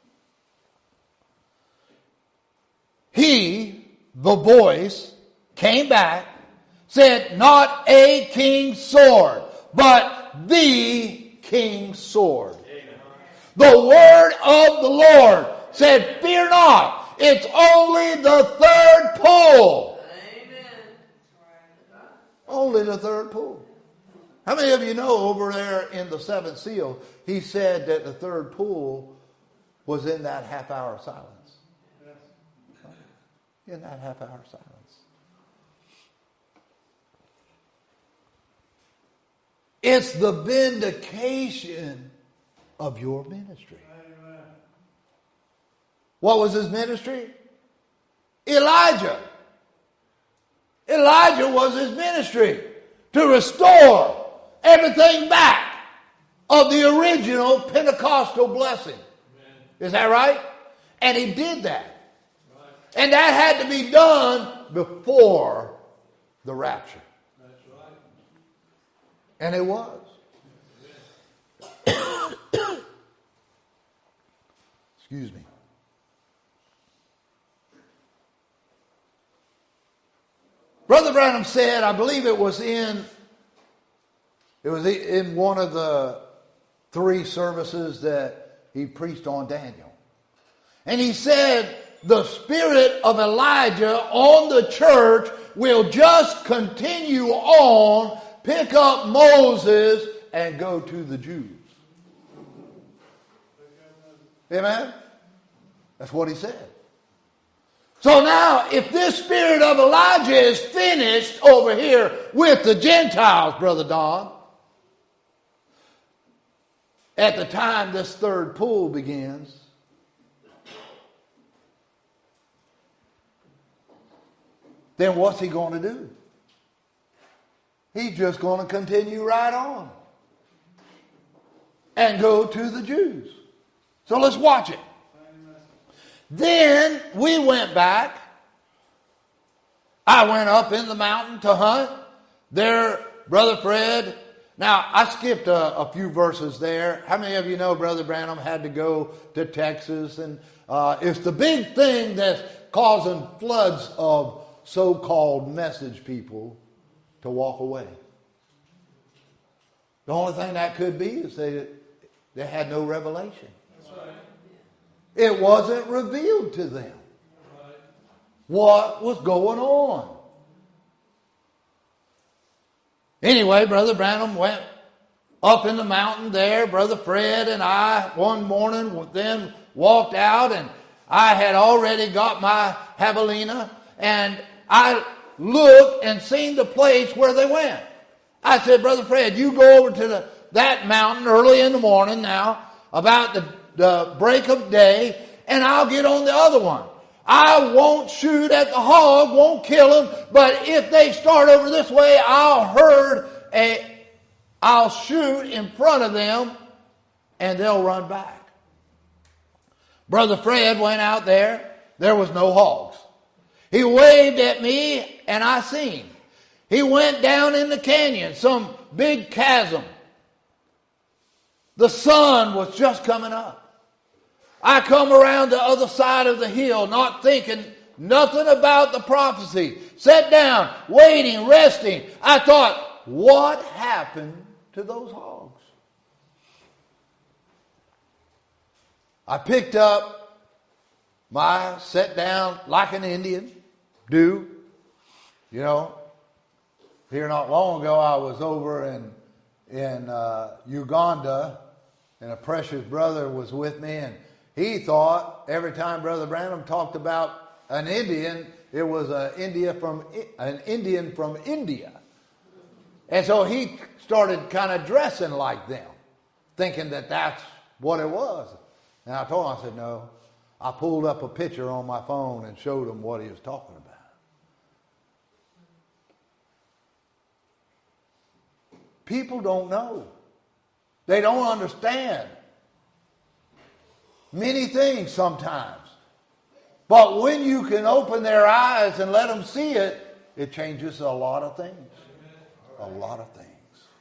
He, the voice, came back, said, not a king's sword, but the king's sword. The word of the Lord said, fear not, it's only the third pull. Only the third pull. How many of you know over there in the seventh seal, he said that the third pull was in that half-hour silence? In that half-hour silence. It's the vindication of your ministry. What was his ministry? Elijah. Elijah was his ministry to restore everything back of the original Pentecostal blessing. Is that right? And he did that. And that had to be done before the rapture. That's right. And it was. Excuse me. Brother Branham said, I believe it was in one of the 3 services that he preached on Daniel. And he said, the spirit of Elijah on the church will just continue on, pick up Moses, and go to the Jews. Amen? That's what he said. So now, if this spirit of Elijah is finished over here with the Gentiles, Brother Don, at the time this third pull begins, then what's he going to do? He's just going to continue right on and go to the Jews. So let's watch it. Then we went back. I went up in the mountain to hunt. There, Brother Fred. Now, I skipped a few verses there. How many of you know Brother Branham had to go to Texas? And it's the big thing that's causing floods of so-called message people to walk away. The only thing that could be is they had no revelation. That's right. It wasn't revealed to them Right. what was going on. Anyway, Brother Branham went up in the mountain there. Brother Fred and I one morning then walked out, and I had already got my javelina, and I looked and seen the place where they went. I said, Brother Fred, you go over to that mountain early in the morning now, about the break of day, and I'll get on the other one. I won't shoot at the hog, won't kill them, but if they start over this way, I'll shoot in front of them, and they'll run back. Brother Fred went out there. There was no hogs. He waved at me, and I seen. He went down in the canyon, some big chasm. The sun was just coming up. I come around the other side of the hill, not thinking nothing about the prophecy. Sat down, waiting, resting. I thought, what happened to those hogs? I picked up sat down like an Indian do. You know, here not long ago I was over in Uganda, and a precious brother was with me, and he thought every time Brother Branham talked about an Indian, it was an Indian from India. And so he started kind of dressing like them, thinking that that's what it was. And I told him, I said, no. I pulled up a picture on my phone and showed him what he was talking about. People don't know. They don't understand many things sometimes But when you can open their eyes and let them see it, it changes a lot of things. A lot of things.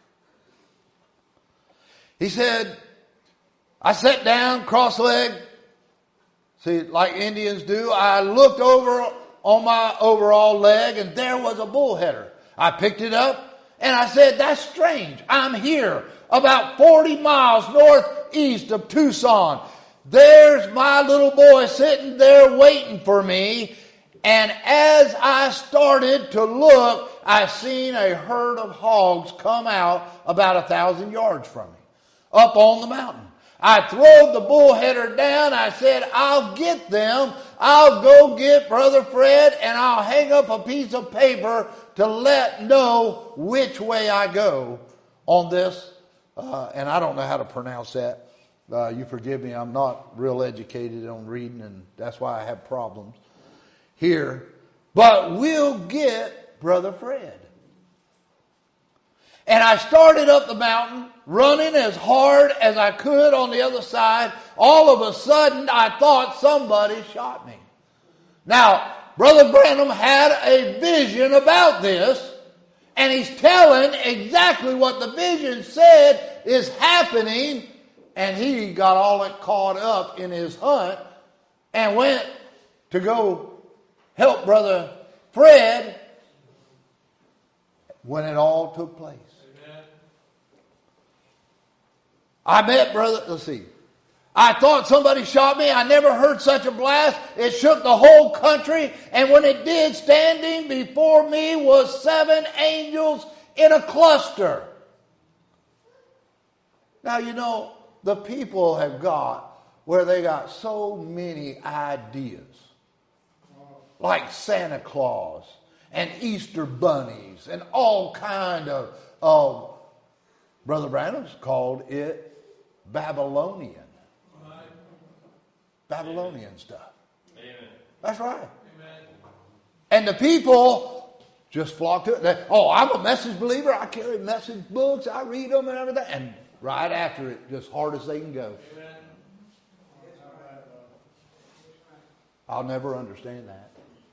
He said, I sat down, cross-legged, see, like Indians do. I looked over on my overall leg, and there was a bullheader. I picked it up, and I said, that's strange. I'm here, about 40 miles northeast of Tucson. There's my little boy sitting there waiting for me. And as I started to look, I seen a herd of hogs come out about 1,000 yards from me, up on the mountain. I throwed the bullheader down. I said, I'll get them. I'll go get Brother Fred, and I'll hang up a piece of paper to let know which way I go on this. And I don't know how to pronounce that. You forgive me, I'm not real educated on reading, and that's why I have problems here. But we'll get Brother Fred. And I started up the mountain, running as hard as I could on the other side. All of a sudden, I thought somebody shot me. Now, Brother Branham had a vision about this, and he's telling exactly what the vision said is happening, and he got all caught up in his hunt and went to go help Brother Fred when it all took place. Amen. I met Brother, let's see. I thought somebody shot me. I never heard such a blast. It shook the whole country. And when it did, standing before me was 7 angels in a cluster. Now, you know, the people have got where they got so many ideas. Like Santa Claus and Easter bunnies and all kind of Brother Branham's called it Babylonian. Babylonian stuff. Amen. That's right. Amen. And the people just flock to it. I'm a message believer. I carry message books. I read them and everything. And right after it, just hard as they can go. Amen. I'll never understand that.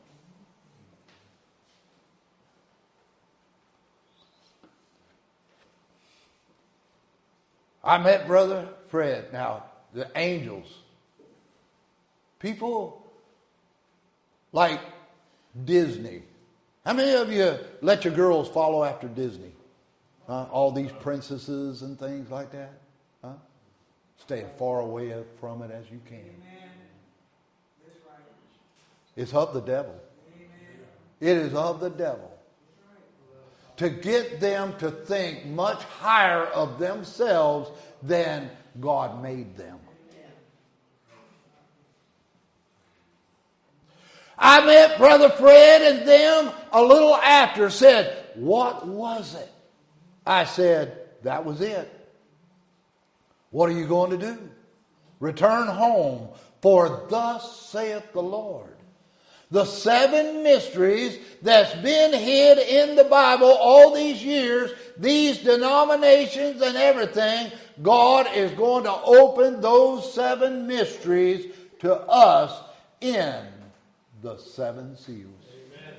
I met Brother Fred. Now, the angels. People like Disney. How many of you let your girls follow after Disney? All these princesses and things like that? Huh? Stay as far away from it as you can. It's of the devil. It is of the devil. To get them to think much higher of themselves than God made them. I met Brother Fred and them a little after, said, what was it? I said, that was it. What are you going to do? Return home, for thus saith the Lord. The 7 mysteries that's been hid in the Bible all these years, these denominations and everything, God is going to open those 7 mysteries to us in the 7 seals. Amen.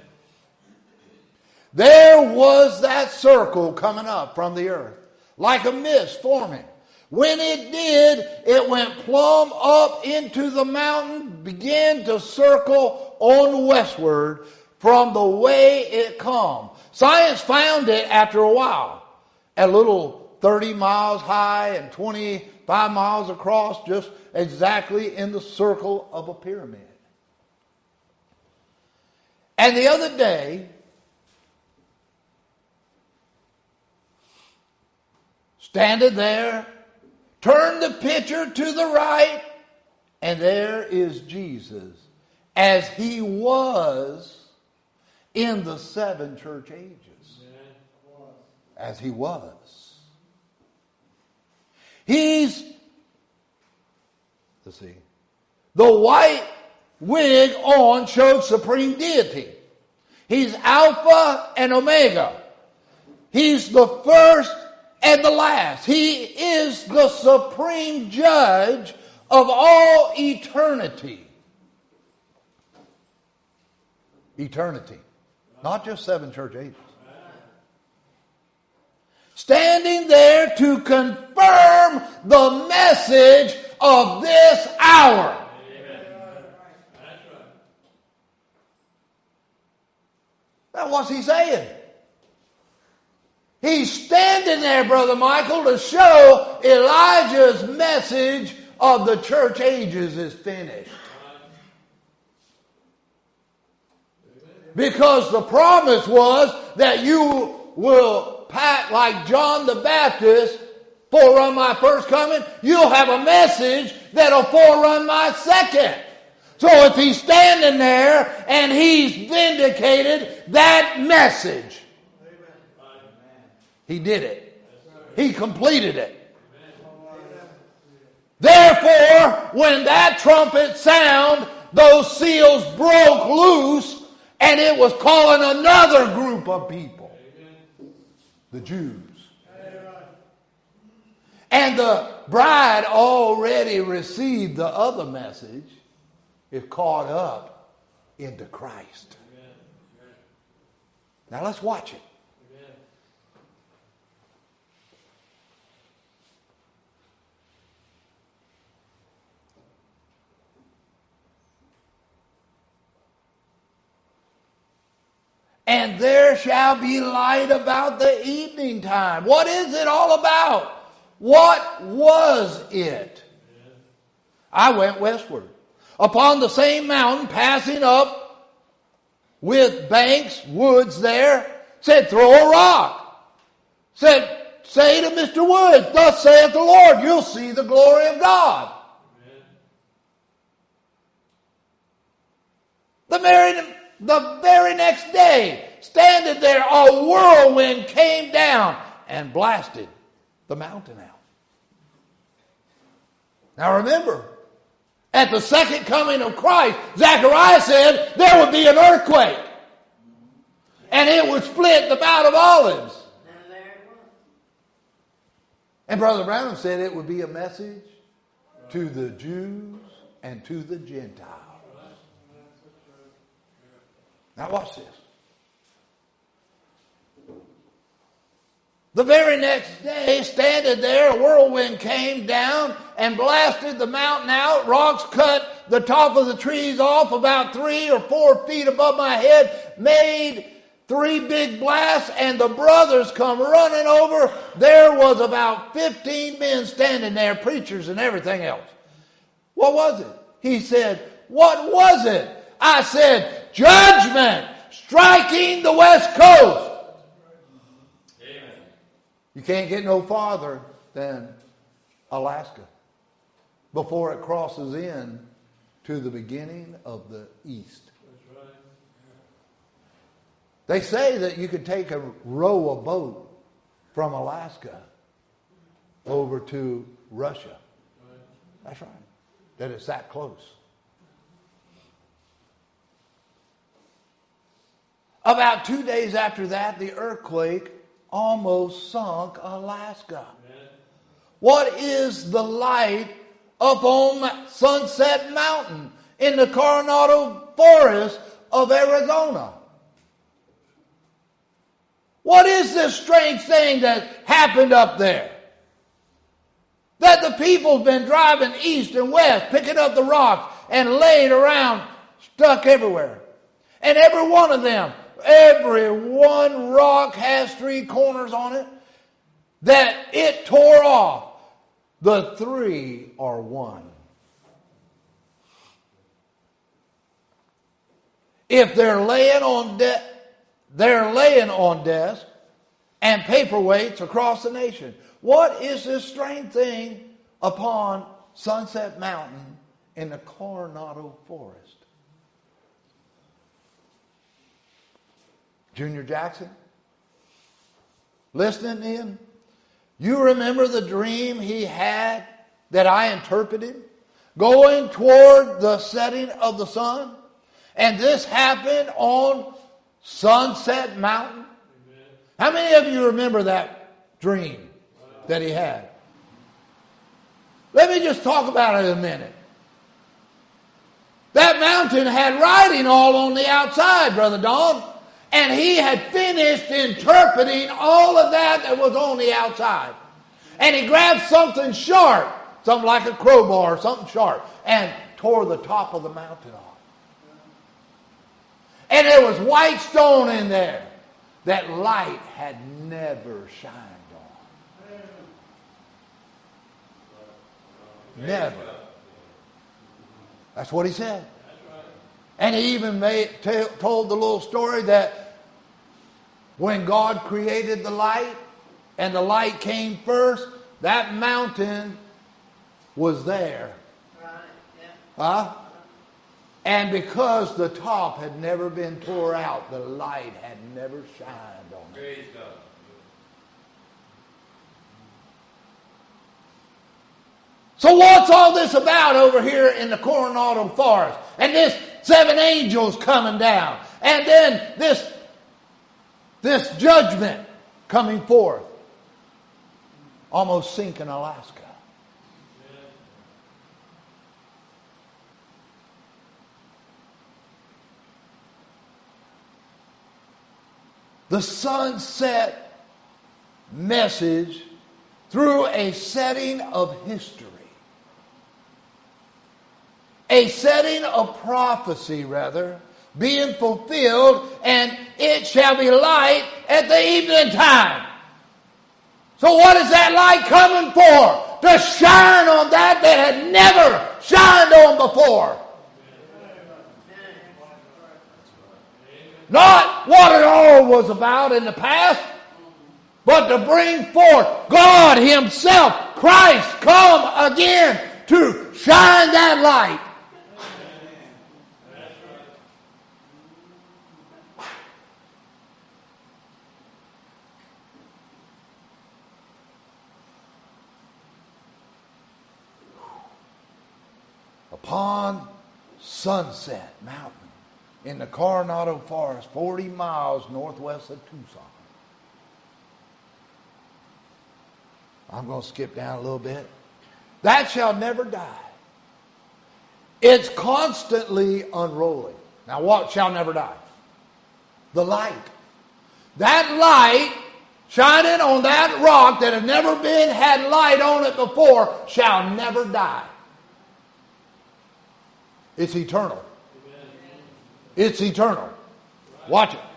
There was that circle coming up from the earth, like a mist forming. When it did, it went plumb up into the mountain, began to circle on westward from the way it come. Science found it after a while, a little 30 miles high and 25 miles across, just exactly in the circle of a pyramid. And the other day, standing there, turned the picture to the right, and there is Jesus, as he was in the 7 church ages. As he was. He's, let's see, the white wig on showed supreme deity. He's Alpha and Omega. He's the first and the last. He is the supreme judge of all eternity. eternity. Not just 7 church ages. Standing there to confirm the message of this hour. Now what's he saying? He's standing there, Brother Michael, to show Elijah's message of the church ages is finished. Because the promise was that you will pack like John the Baptist, forerun my first coming. You'll have a message that'll forerun my second. So if he's standing there and he's vindicated that message, he did it. He completed it. Therefore, when that trumpet sound, those seals broke loose, and it was calling another group of people, the Jews. And the bride already received the other message, is caught up into Christ. Now let's watch it. And there shall be light about the evening time. What is it all about? What was it? I went westward. Upon the same mountain, passing up with banks, woods there, said, throw a rock. Said, say to Mr. Woods, thus saith the Lord, you'll see the glory of God. The very next day, standing there, a whirlwind came down and blasted the mountain out. Now remember, at the second coming of Christ, Zechariah said there would be an earthquake. And it would split the Mount of Olives. And Brother Branham said it would be a message to the Jews and to the Gentiles. Now watch this. The very next day, standing there, a whirlwind came down and blasted the mountain out. Rocks cut the top of the trees off about 3 or 4 feet above my head, made 3 big blasts, and the brothers come running over. There was about 15 men standing there, preachers and everything else. What was it? He said, what was it? I said, judgment striking the West Coast. You can't get no farther than Alaska before it crosses in to the beginning of the East. That's right. They say that you could take a boat from Alaska over to Russia. That's right. That it's that close. About 2 days after that, the earthquake almost sunk Alaska. Amen. What is the light up on Sunset Mountain in the Coronado Forest of Arizona? What is this strange thing that happened up there? That the people's been driving east and west, picking up the rocks and laying around, stuck everywhere. And every one of them, every one rock has 3 corners on it that it tore off. The 3 are one. If they're laying on desks and paperweights across the nation. What is this strange thing upon Sunset Mountain in the Coronado Forest? Junior Jackson, listening in, you remember the dream he had that I interpreted? Going toward the setting of the sun? And this happened on Sunset Mountain? Amen. How many of you remember that dream that he had? Let me just talk about it a minute. That mountain had writing all on the outside, Brother Don. And he had finished interpreting all of that was on the outside. And he grabbed something sharp, something like a crowbar or something sharp, and tore the top of the mountain off. And there was white stone in there that light had never shined on. Never. That's what he said. And he even told the little story that when God created the light and the light came first, that mountain was there. Huh? And because the top had never been tore out, the light had never shined on it. Praise God. So what's all this about over here in the Coronado Forest? And this 7 angels coming down. And then this judgment coming forth. Almost sinking Alaska. The sunset message through a setting of history. A setting of prophecy, rather, being fulfilled, and it shall be light at the evening time. So what is that light coming for? To shine on that had never shined on before. Not what it all was about in the past, but to bring forth God Himself, Christ, come again to shine that light. Upon Sunset Mountain in the Coronado Forest, 40 miles northwest of Tucson. I'm going to skip down a little bit. That shall never die. It's constantly unrolling. Now what shall never die? The light. That light shining on that rock that had never had light on it before shall never die. It's eternal. It's eternal. Watch it.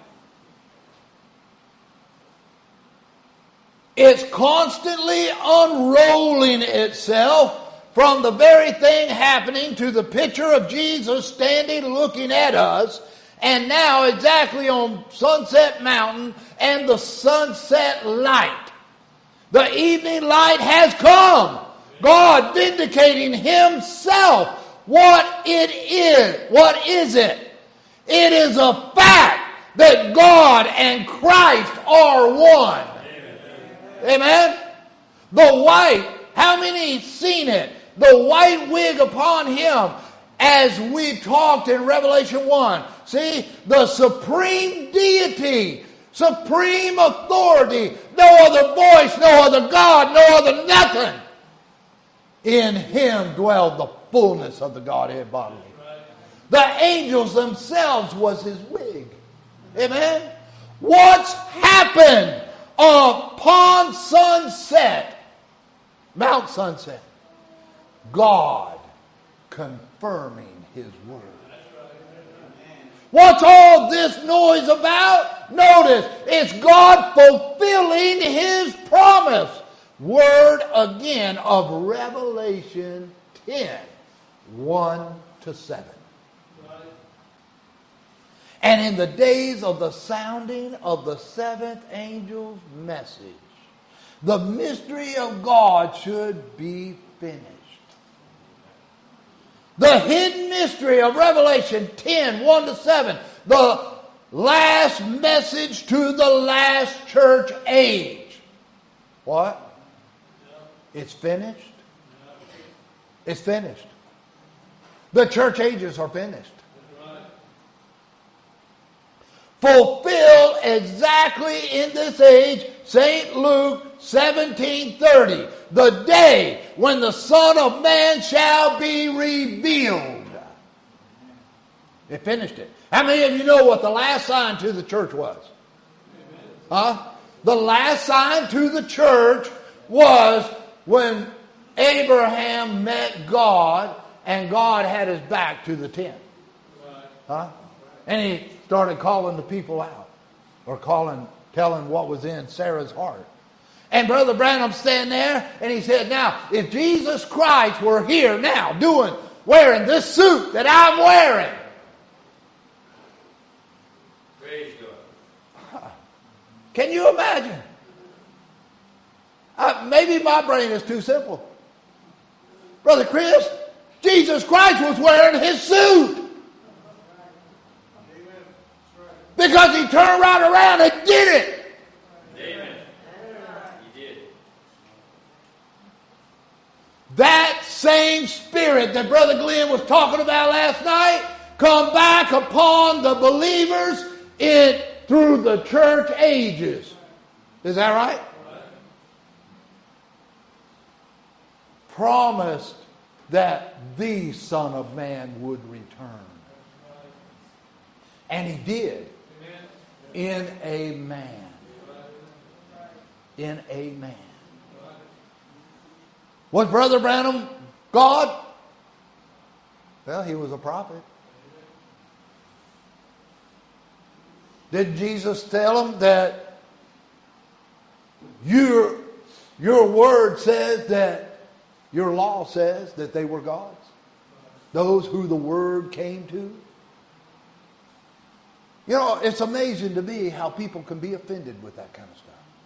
It's constantly unrolling itself from the very thing happening to the picture of Jesus standing looking at us, and now exactly on Sunset Mountain and the sunset light. The evening light has come. God vindicating Himself. What it is. What is it? It is a fact that God and Christ are one. Amen? The white, how many seen it? The white wig upon Him, as we talked in Revelation 1. See, the supreme deity, supreme authority, no other voice, no other God, no other nothing. In Him dwelled the fullness of the Godhead bodily. The angels themselves was His wig. Amen? What's happened upon Sunset, Mount Sunset? God confirming His word. What's all this noise about? Notice, it's God fulfilling His promise. Word again of Revelation 10, 1-7. And in the days of the sounding of the seventh angel's message, the mystery of God should be finished. The hidden mystery of Revelation 10, 1-7, the last message to the last church age. What? It's finished. It's finished. The church ages are finished. Fulfilled exactly in this age, St. Luke 17:30, the day when the Son of Man shall be revealed. It finished it. How many of you know what the last sign to the church was? Huh? The last sign to the church was when Abraham met God and God had his back to the tent. Huh? And he started calling the people out. Or telling what was in Sarah's heart. And Brother Branham standing there and he said, now, if Jesus Christ were here now wearing this suit that I'm wearing. Praise God. Can you imagine? Maybe my brain is too simple. Brother Chris, Jesus Christ was wearing his suit. Because he turned right around and did it. Amen. He did. That same spirit that Brother Glenn was talking about last night come back upon the believers through the church ages. Is that right? Promised that the Son of Man would return. And he did. In a man. In a man. Was Brother Branham God? Well, he was a prophet. Did Jesus tell him that your word says that your law says that they were gods? Those who the word came to? You know, it's amazing to me how people can be offended with that kind of stuff.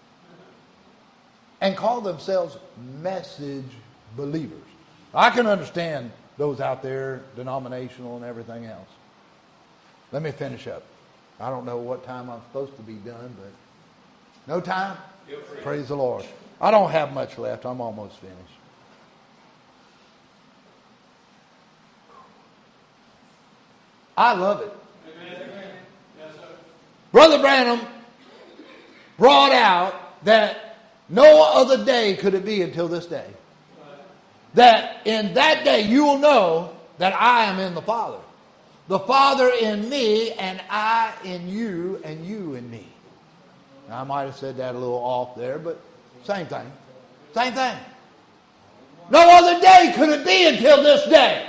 And call themselves message believers. I can understand those out there, denominational and everything else. Let me finish up. I don't know what time I'm supposed to be done, but no time? Praise the Lord. I don't have much left. I'm almost finished. I love it. Brother Branham brought out that no other day could it be until this day. That in that day you will know that I am in the Father. The Father in me and I in you and you in me. Now, I might have said that a little off there, but same thing. Same thing. No other day could it be until this day.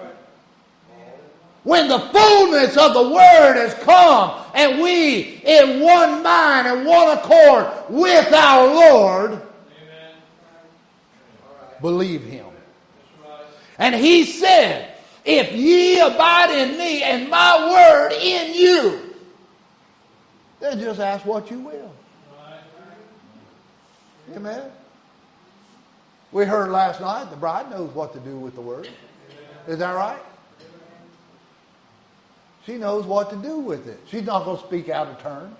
When the fullness of the Word has come and we in one mind and one accord with our Lord, amen, believe Him. And He said, if ye abide in me and my word in you, then just ask what you will. Amen. We heard last night the bride knows what to do with the Word. Is that right? She knows what to do with it. She's not going to speak out of turn.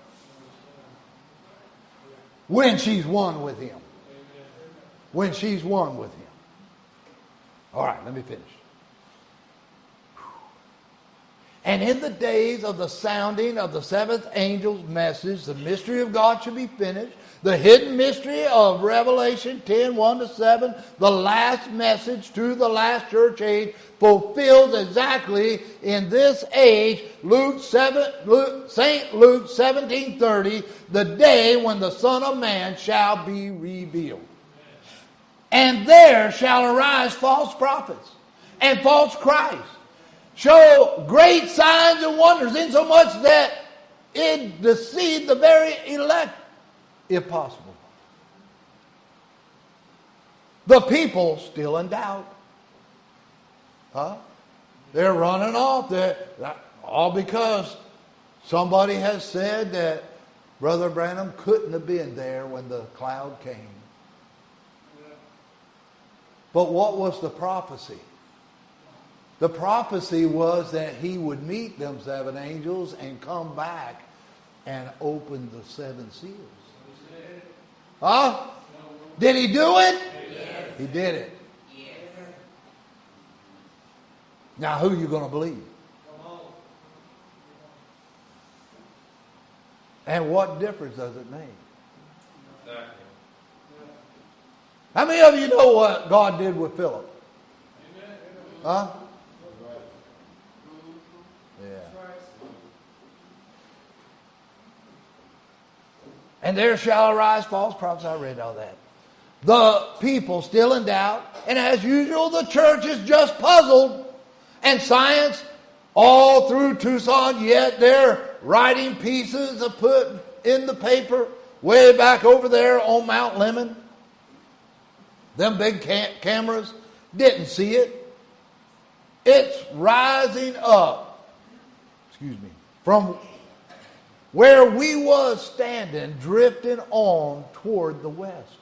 When she's one with Him. When she's one with Him. All right, let me finish. And in the days of the sounding of the seventh angel's message, the mystery of God shall be finished. The hidden mystery of Revelation 10, 1-7, the last message to the last church age, fulfilled exactly in this age, St. Luke 17:30, the day when the Son of Man shall be revealed. And there shall arise false prophets and false Christs, show great signs and wonders, insomuch that it deceived the very elect, if possible. The people still in doubt. Huh? They're running off. All because somebody has said that Brother Branham couldn't have been there when the cloud came. But what was the prophecy? The prophecy was that he would meet them seven angels and come back and open the seven seals. Huh? Did he do it? Yes. He did it. Yes. Now who are you going to believe? And what difference does it make? How many of you know what God did with Philip? Huh? Yeah. And there shall arise false prophets. I read all that. The people still in doubt. And as usual, the church is just puzzled. And science, all through Tucson, yet they're writing pieces to put in the paper way back over there on Mount Lemmon. Them big cameras didn't see it. It's rising up, from where we was standing, drifting on toward the west,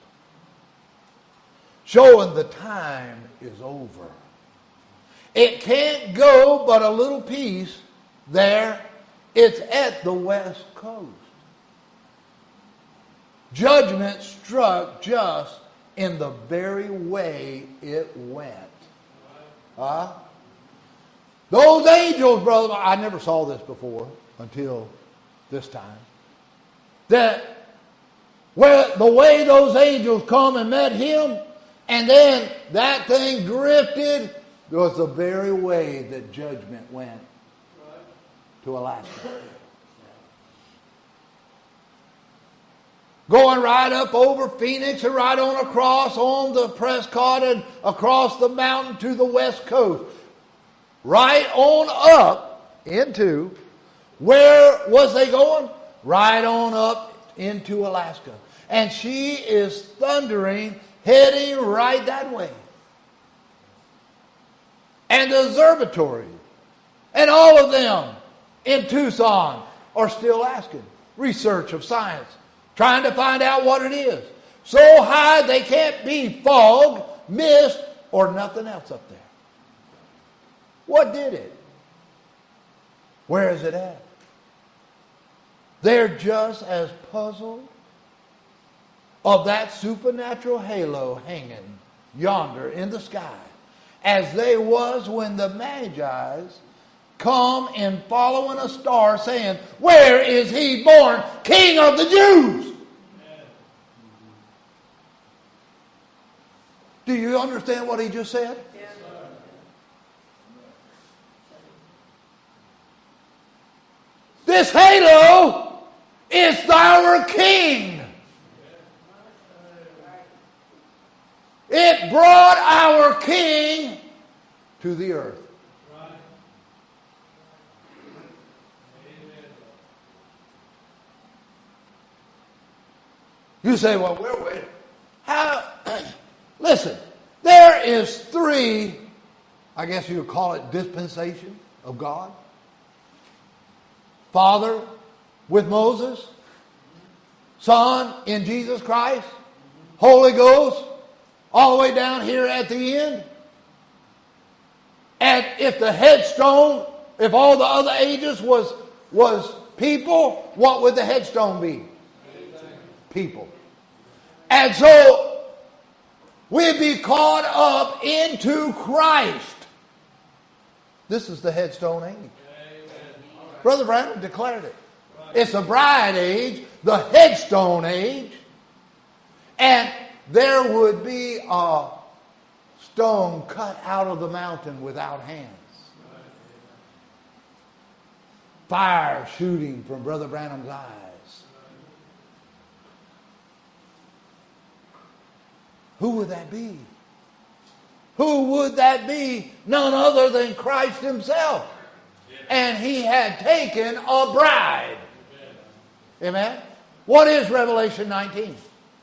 showing the time is over. It can't go but a little piece there. It's at the west coast. Judgment struck just in the very way it went. Those angels, brother, I never saw this before until this time. That where the way those angels come and met him, and then that thing drifted, was the very way that judgment went to Alaska. Going right up over Phoenix and right on across on the Prescott and across the mountain to the west coast. Right on up into, where was they going? Right on up into Alaska. And she is thundering, heading right that way. And the observatory and all of them in Tucson are still asking. Research of science. Trying to find out what it is. So high they can't be fog, mist, or nothing else up there. What did it? Where is it at? They're just as puzzled of that supernatural halo hanging yonder in the sky as they was when the Magi's come in following a star saying, "Where is he born, King of the Jews?" Do you understand what he just said? Yes, sir. This halo is our King. It brought our King to the earth. Right. Amen. You say, well, we're waiting. How? Listen, there is three, I guess you would call it dispensation of God. Father with Moses, Son in Jesus Christ, Holy Ghost, all the way down here at the end. And if the headstone, if all the other ages was people, what would the headstone be? People. And so we'd be caught up into Christ. This is the headstone age. Brother Branham declared it. It's the bride age, the headstone age, and there would be a stone cut out of the mountain without hands. Fire shooting from Brother Branham's eyes. Who would that be? Who would that be? None other than Christ himself. And he had taken a bride. Amen? What is Revelation 19?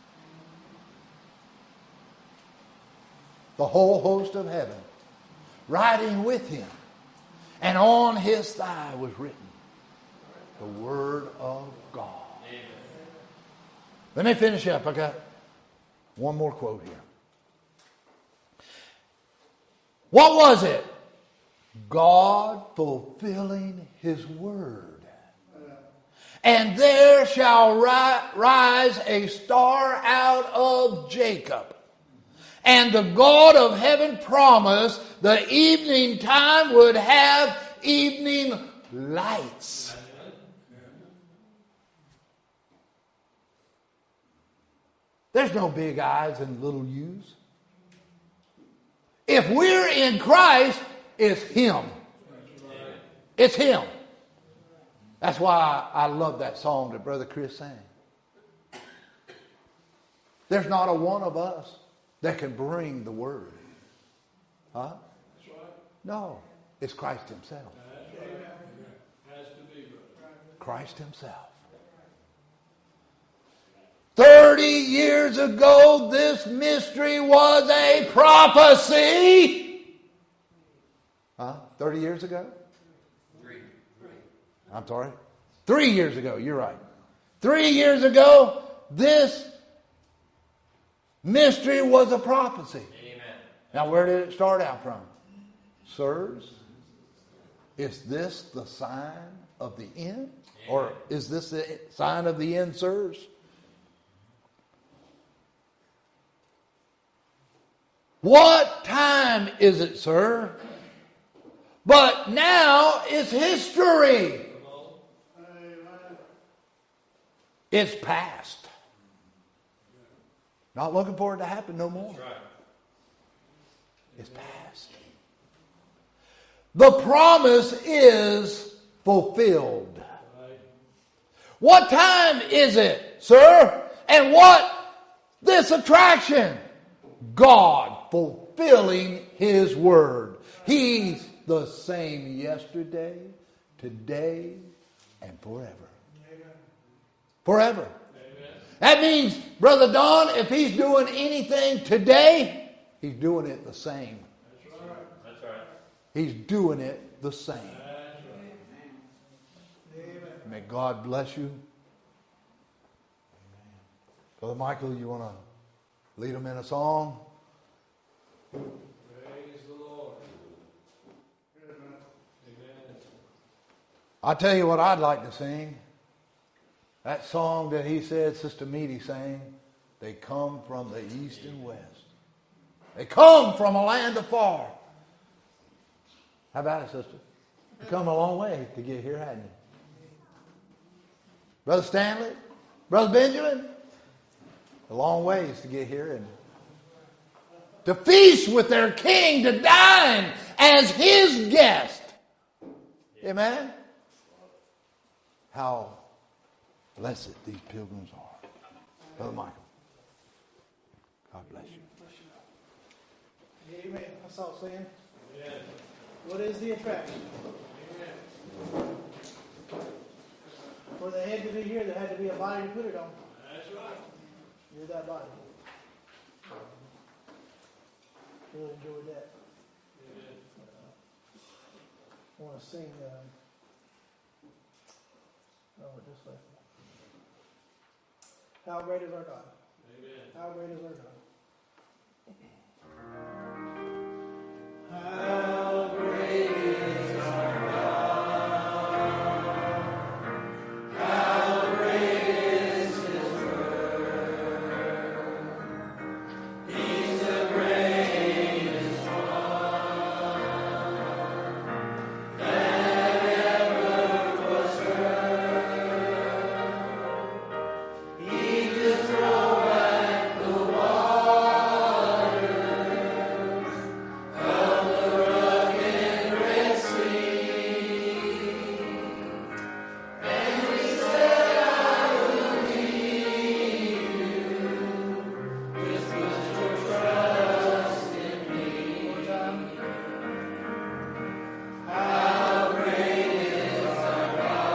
The whole host of heaven riding with him. And on his thigh was written the Word of God. Amen. Let me finish up. I got one more quote here. What was it? God fulfilling his word. And there shall rise a star out of Jacob. And the God of heaven promised the evening time would have evening lights. There's no big I's and little U's. If we're in Christ, it's him. It's him. That's why I love that song that Brother Chris sang. There's not a one of us that can bring the word. Huh? That's right. No. It's Christ himself. That's right. Has to be, brother. Christ himself. 30 years ago, this mystery was a prophecy. Huh? 30 years ago? 3. I'm sorry? 3 years ago, you're right. 3 years ago, this mystery was a prophecy. Amen. Now, where did it start out from? Sirs, is this the sign of the end? Or is this the sign of the end, sirs? What time is it, sir? But now it's history. It's past. Not looking for it to happen no more. That's right. It's past. The promise is fulfilled. What time is it, sir? And what this attraction? God fulfilling His word. He's the same yesterday, today, and forever. Forever. That means, Brother Don, if He's doing anything today, He's doing it the same. That's right. He's doing it the same. May God bless you. Brother Michael, you want to lead them in a song? Praise the Lord. Amen. I'll tell you what I'd like to sing. That song that he said, Sister Meady sang, they come from the east and west. They come from a land afar. How about it, sister? You come a long way to get here, hadn't you? Brother Stanley? Brother Benjamin? A long ways to get here and to feast with their king, to dine as his guest. Amen? How blessed these pilgrims are. Brother Michael, God bless you. Amen. That's all saying. What is the attraction? For the head to be here, there had to be a body to put it on. That's right. You're that body. Really enjoyed that. I want to sing. It just left me. How great is our God? Amen. How great is our God? How great is our God? How great is His word? He's the greatest one that ever was heard. He could throw back the waters of the rugged Red Sea, and He said, I will lead you. Just put your trust in me. How great is our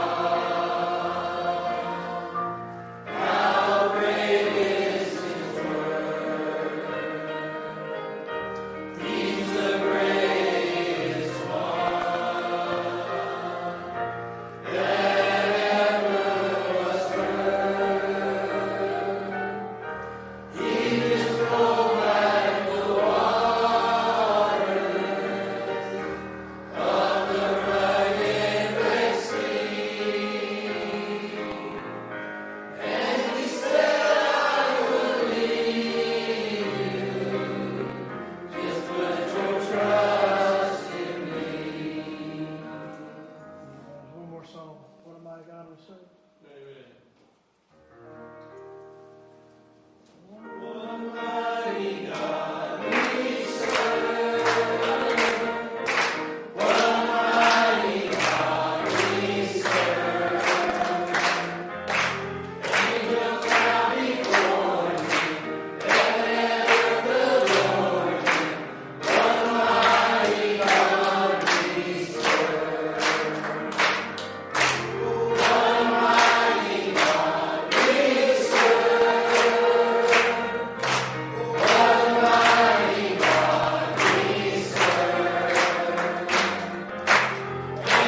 God? How great is His word? He's the greatest one that ever was heard. He can throw back the waters of the rugged Red Sea, and He said, I will lead you. Just put your trust in me. One more song. What a mighty God we serve. Amen. What a mighty God we serve. What a mighty God we serve. Angels bow before Him,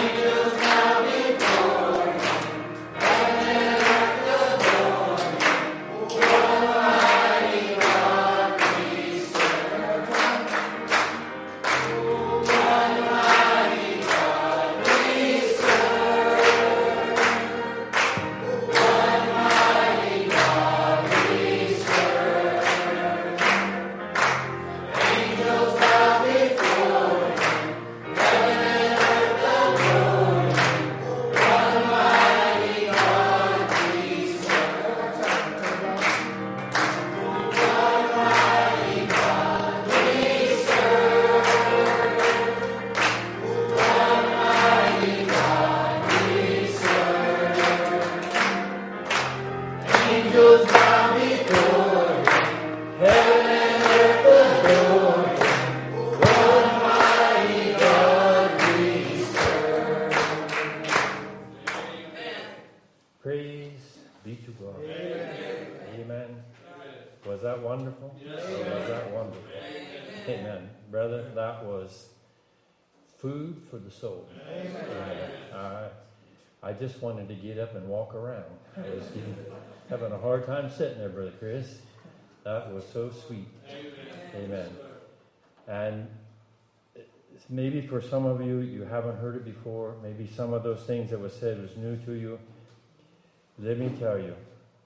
Praise be to God. Amen. Was that wonderful? Was that wonderful? Amen. Brother, that was food for the soul. Amen. I just wanted to get up and walk around. I was having a hard time sitting there, Brother Chris. That was so sweet. Amen. And maybe for some of you, you haven't heard it before. Maybe some of those things that was said was new to you. Let me tell you,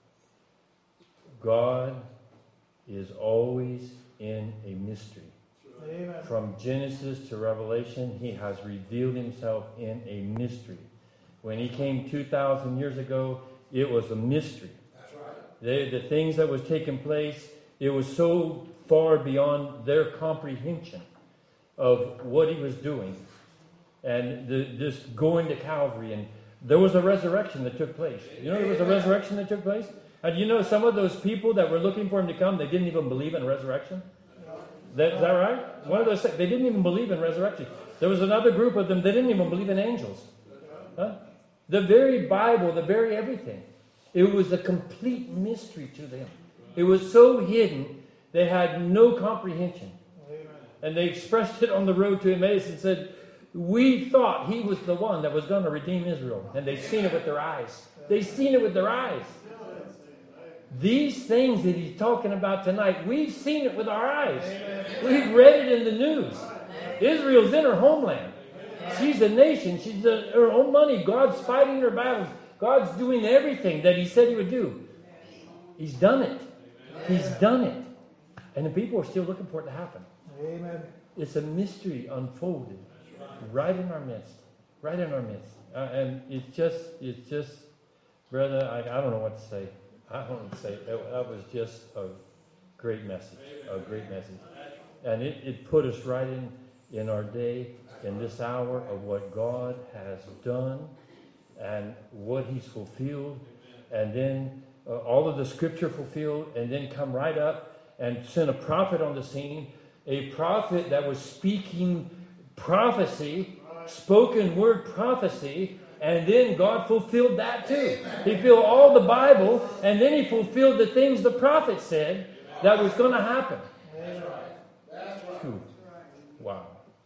God is always in a mystery. Amen. From Genesis to Revelation, He has revealed Himself in a mystery. When He came 2,000 years ago, it was a mystery. That's right. The things that was taking place, it was so far beyond their comprehension of what He was doing. And this going to Calvary, and there was a resurrection that took place. You know there was a resurrection that took place? And you know some of those people that were looking for Him to come, they didn't even believe in resurrection? Is that right? One of those, they didn't even believe in resurrection. There was another group of them, they didn't even believe in angels. Huh? The very Bible, the very everything. It was a complete mystery to them. It was so hidden, they had no comprehension. And they expressed it on the road to Emmaus and said, we thought He was the one that was going to redeem Israel. And they've seen it with their eyes. They've seen it with their eyes. These things that He's talking about tonight, we've seen it with our eyes. We've read it in the news. Israel's in her homeland. She's a nation. She's her own money. God's fighting her battles. God's doing everything that He said He would do. He's done it. He's done it. And the people are still looking for it to happen. Amen. It's a mystery unfolded right in our midst. Right in our midst. And it's just, brother, I don't know what to say. I don't know what to say. That was just a great message. A great message. And it put us right in our day, in this hour of what God has done and what He's fulfilled. And then all of the scripture fulfilled, and then come right up and send a prophet on the scene. A prophet that was speaking prophecy, spoken word prophecy, and then God fulfilled that too. He fulfilled all the Bible, and then He fulfilled the things the prophet said that was going to happen. Whew. Wow.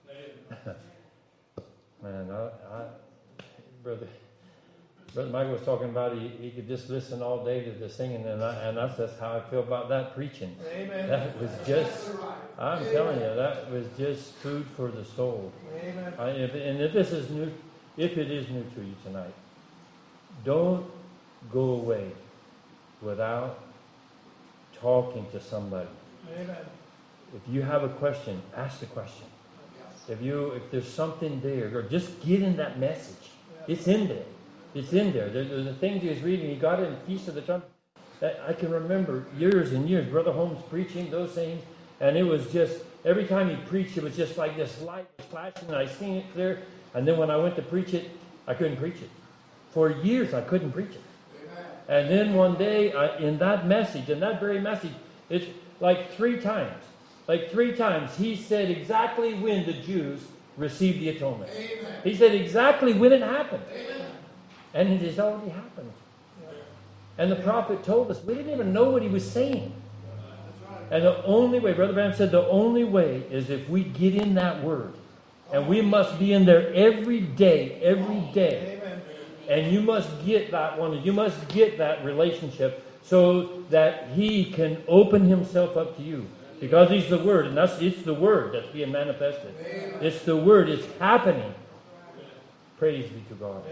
Man, Brother Michael was talking about he could just listen all day to the singing, and that's just how I feel about that preaching. Amen. That was just, I'm telling you, that was just food for the soul. Amen. And if it is new to you tonight, don't go away without talking to somebody. Amen. If you have a question, ask the question. If there's something there, or just get in that message. It's in there. It's in there. There's the things he was reading. He got it in Feast of the Trumpet. I can remember years and years, Brother Holmes preaching those things, and it was just, every time he preached, it was just like this light was flashing, and I seen it clear. And then when I went to preach it, I couldn't preach it. For years, I couldn't preach it. And then one day, in that very message, it's like three times, he said exactly when the Jews received the atonement. Amen. He said exactly when it happened. Amen. And it has already happened. And the prophet told us, we didn't even know what he was saying. And the only way, Brother Branham said, the only way is if we get in that word And we must be in there every day, every day. Amen. And you must get that one. You must get that relationship so that He can open Himself up to you. Because He's the Word, and it's the Word that's being manifested. It's the Word. It's happening. Praise be to God.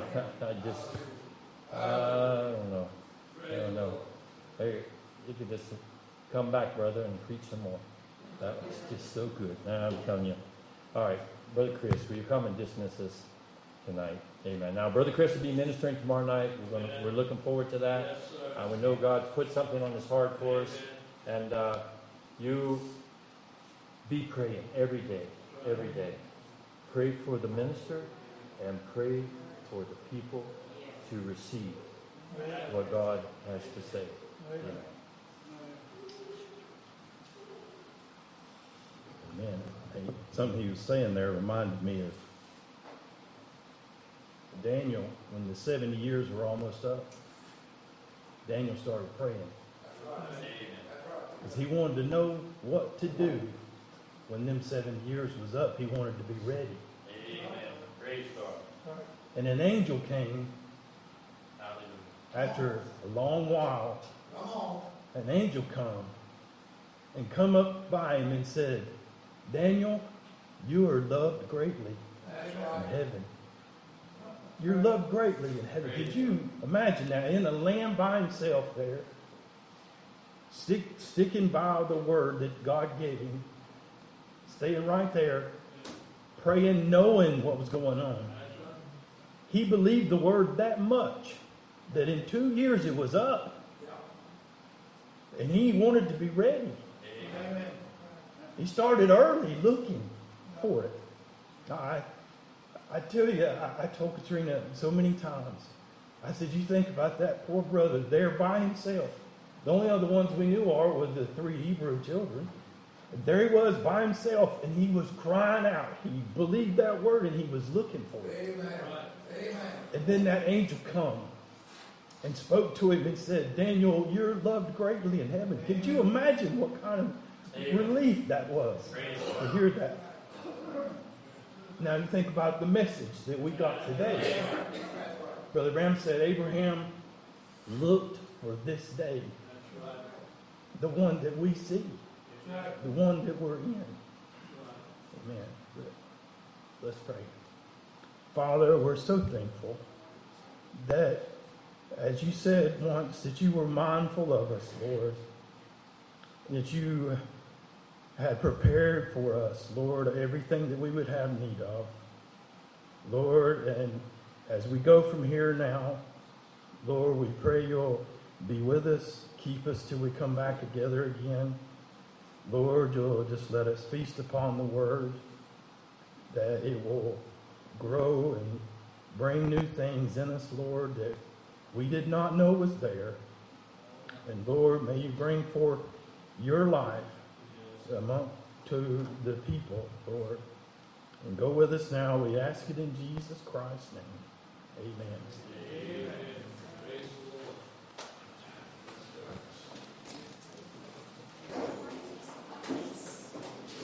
I don't know. Hey, you could just come back, brother, and preach some more. That was just so good. I'm telling you. All right, Brother Chris, will you come and dismiss us tonight? Amen. Now, Brother Chris will be ministering tomorrow night. We're looking forward to that. We know God's put something on His heart for us, and you be praying every day, every day. Pray for the minister and pray for the people to receive what God has to say. Amen. Amen. Hey, something he was saying there reminded me of Daniel. When the 70 years were almost up, Daniel started praying. Because he wanted to know what to do when them 7 years was up. He wanted to be ready. Amen. Praise God. And an angel came after a long while. An angel come up by him and said, Daniel, you are loved greatly in heaven. You're loved greatly in heaven. Could you imagine that? In a land by himself there, sticking by the word that God gave him, staying right there, praying, knowing what was going on. He believed the word that much that in 2 years it was up. And he wanted to be ready. Amen. He started early looking for it. I tell you, I told Katrina so many times. I said, you think about that poor brother there by himself. The only other ones we knew were the 3 Hebrew children. And there he was by himself, and he was crying out. He believed that word, and he was looking for it. Amen. Amen. And then that angel come and spoke to him and said, Daniel, you're loved greatly in heaven. Could you imagine what kind of relief that was to hear that? Now you think about the message that we got today. Brother Bram said Abraham looked for this day. The one that we see. The one that we're in. Amen. Let's pray. Father, we're so thankful that, as you said once, that you were mindful of us, Lord. That you had prepared for us, Lord, everything that we would have need of. Lord, and as we go from here now, Lord, we pray you'll be with us, keep us till we come back together again. Lord, you'll just let us feast upon the word, that it will grow and bring new things in us, Lord, that we did not know was there. And Lord, may you bring forth your life to the people, Lord. And go with us now. We ask it in Jesus Christ's name. Amen.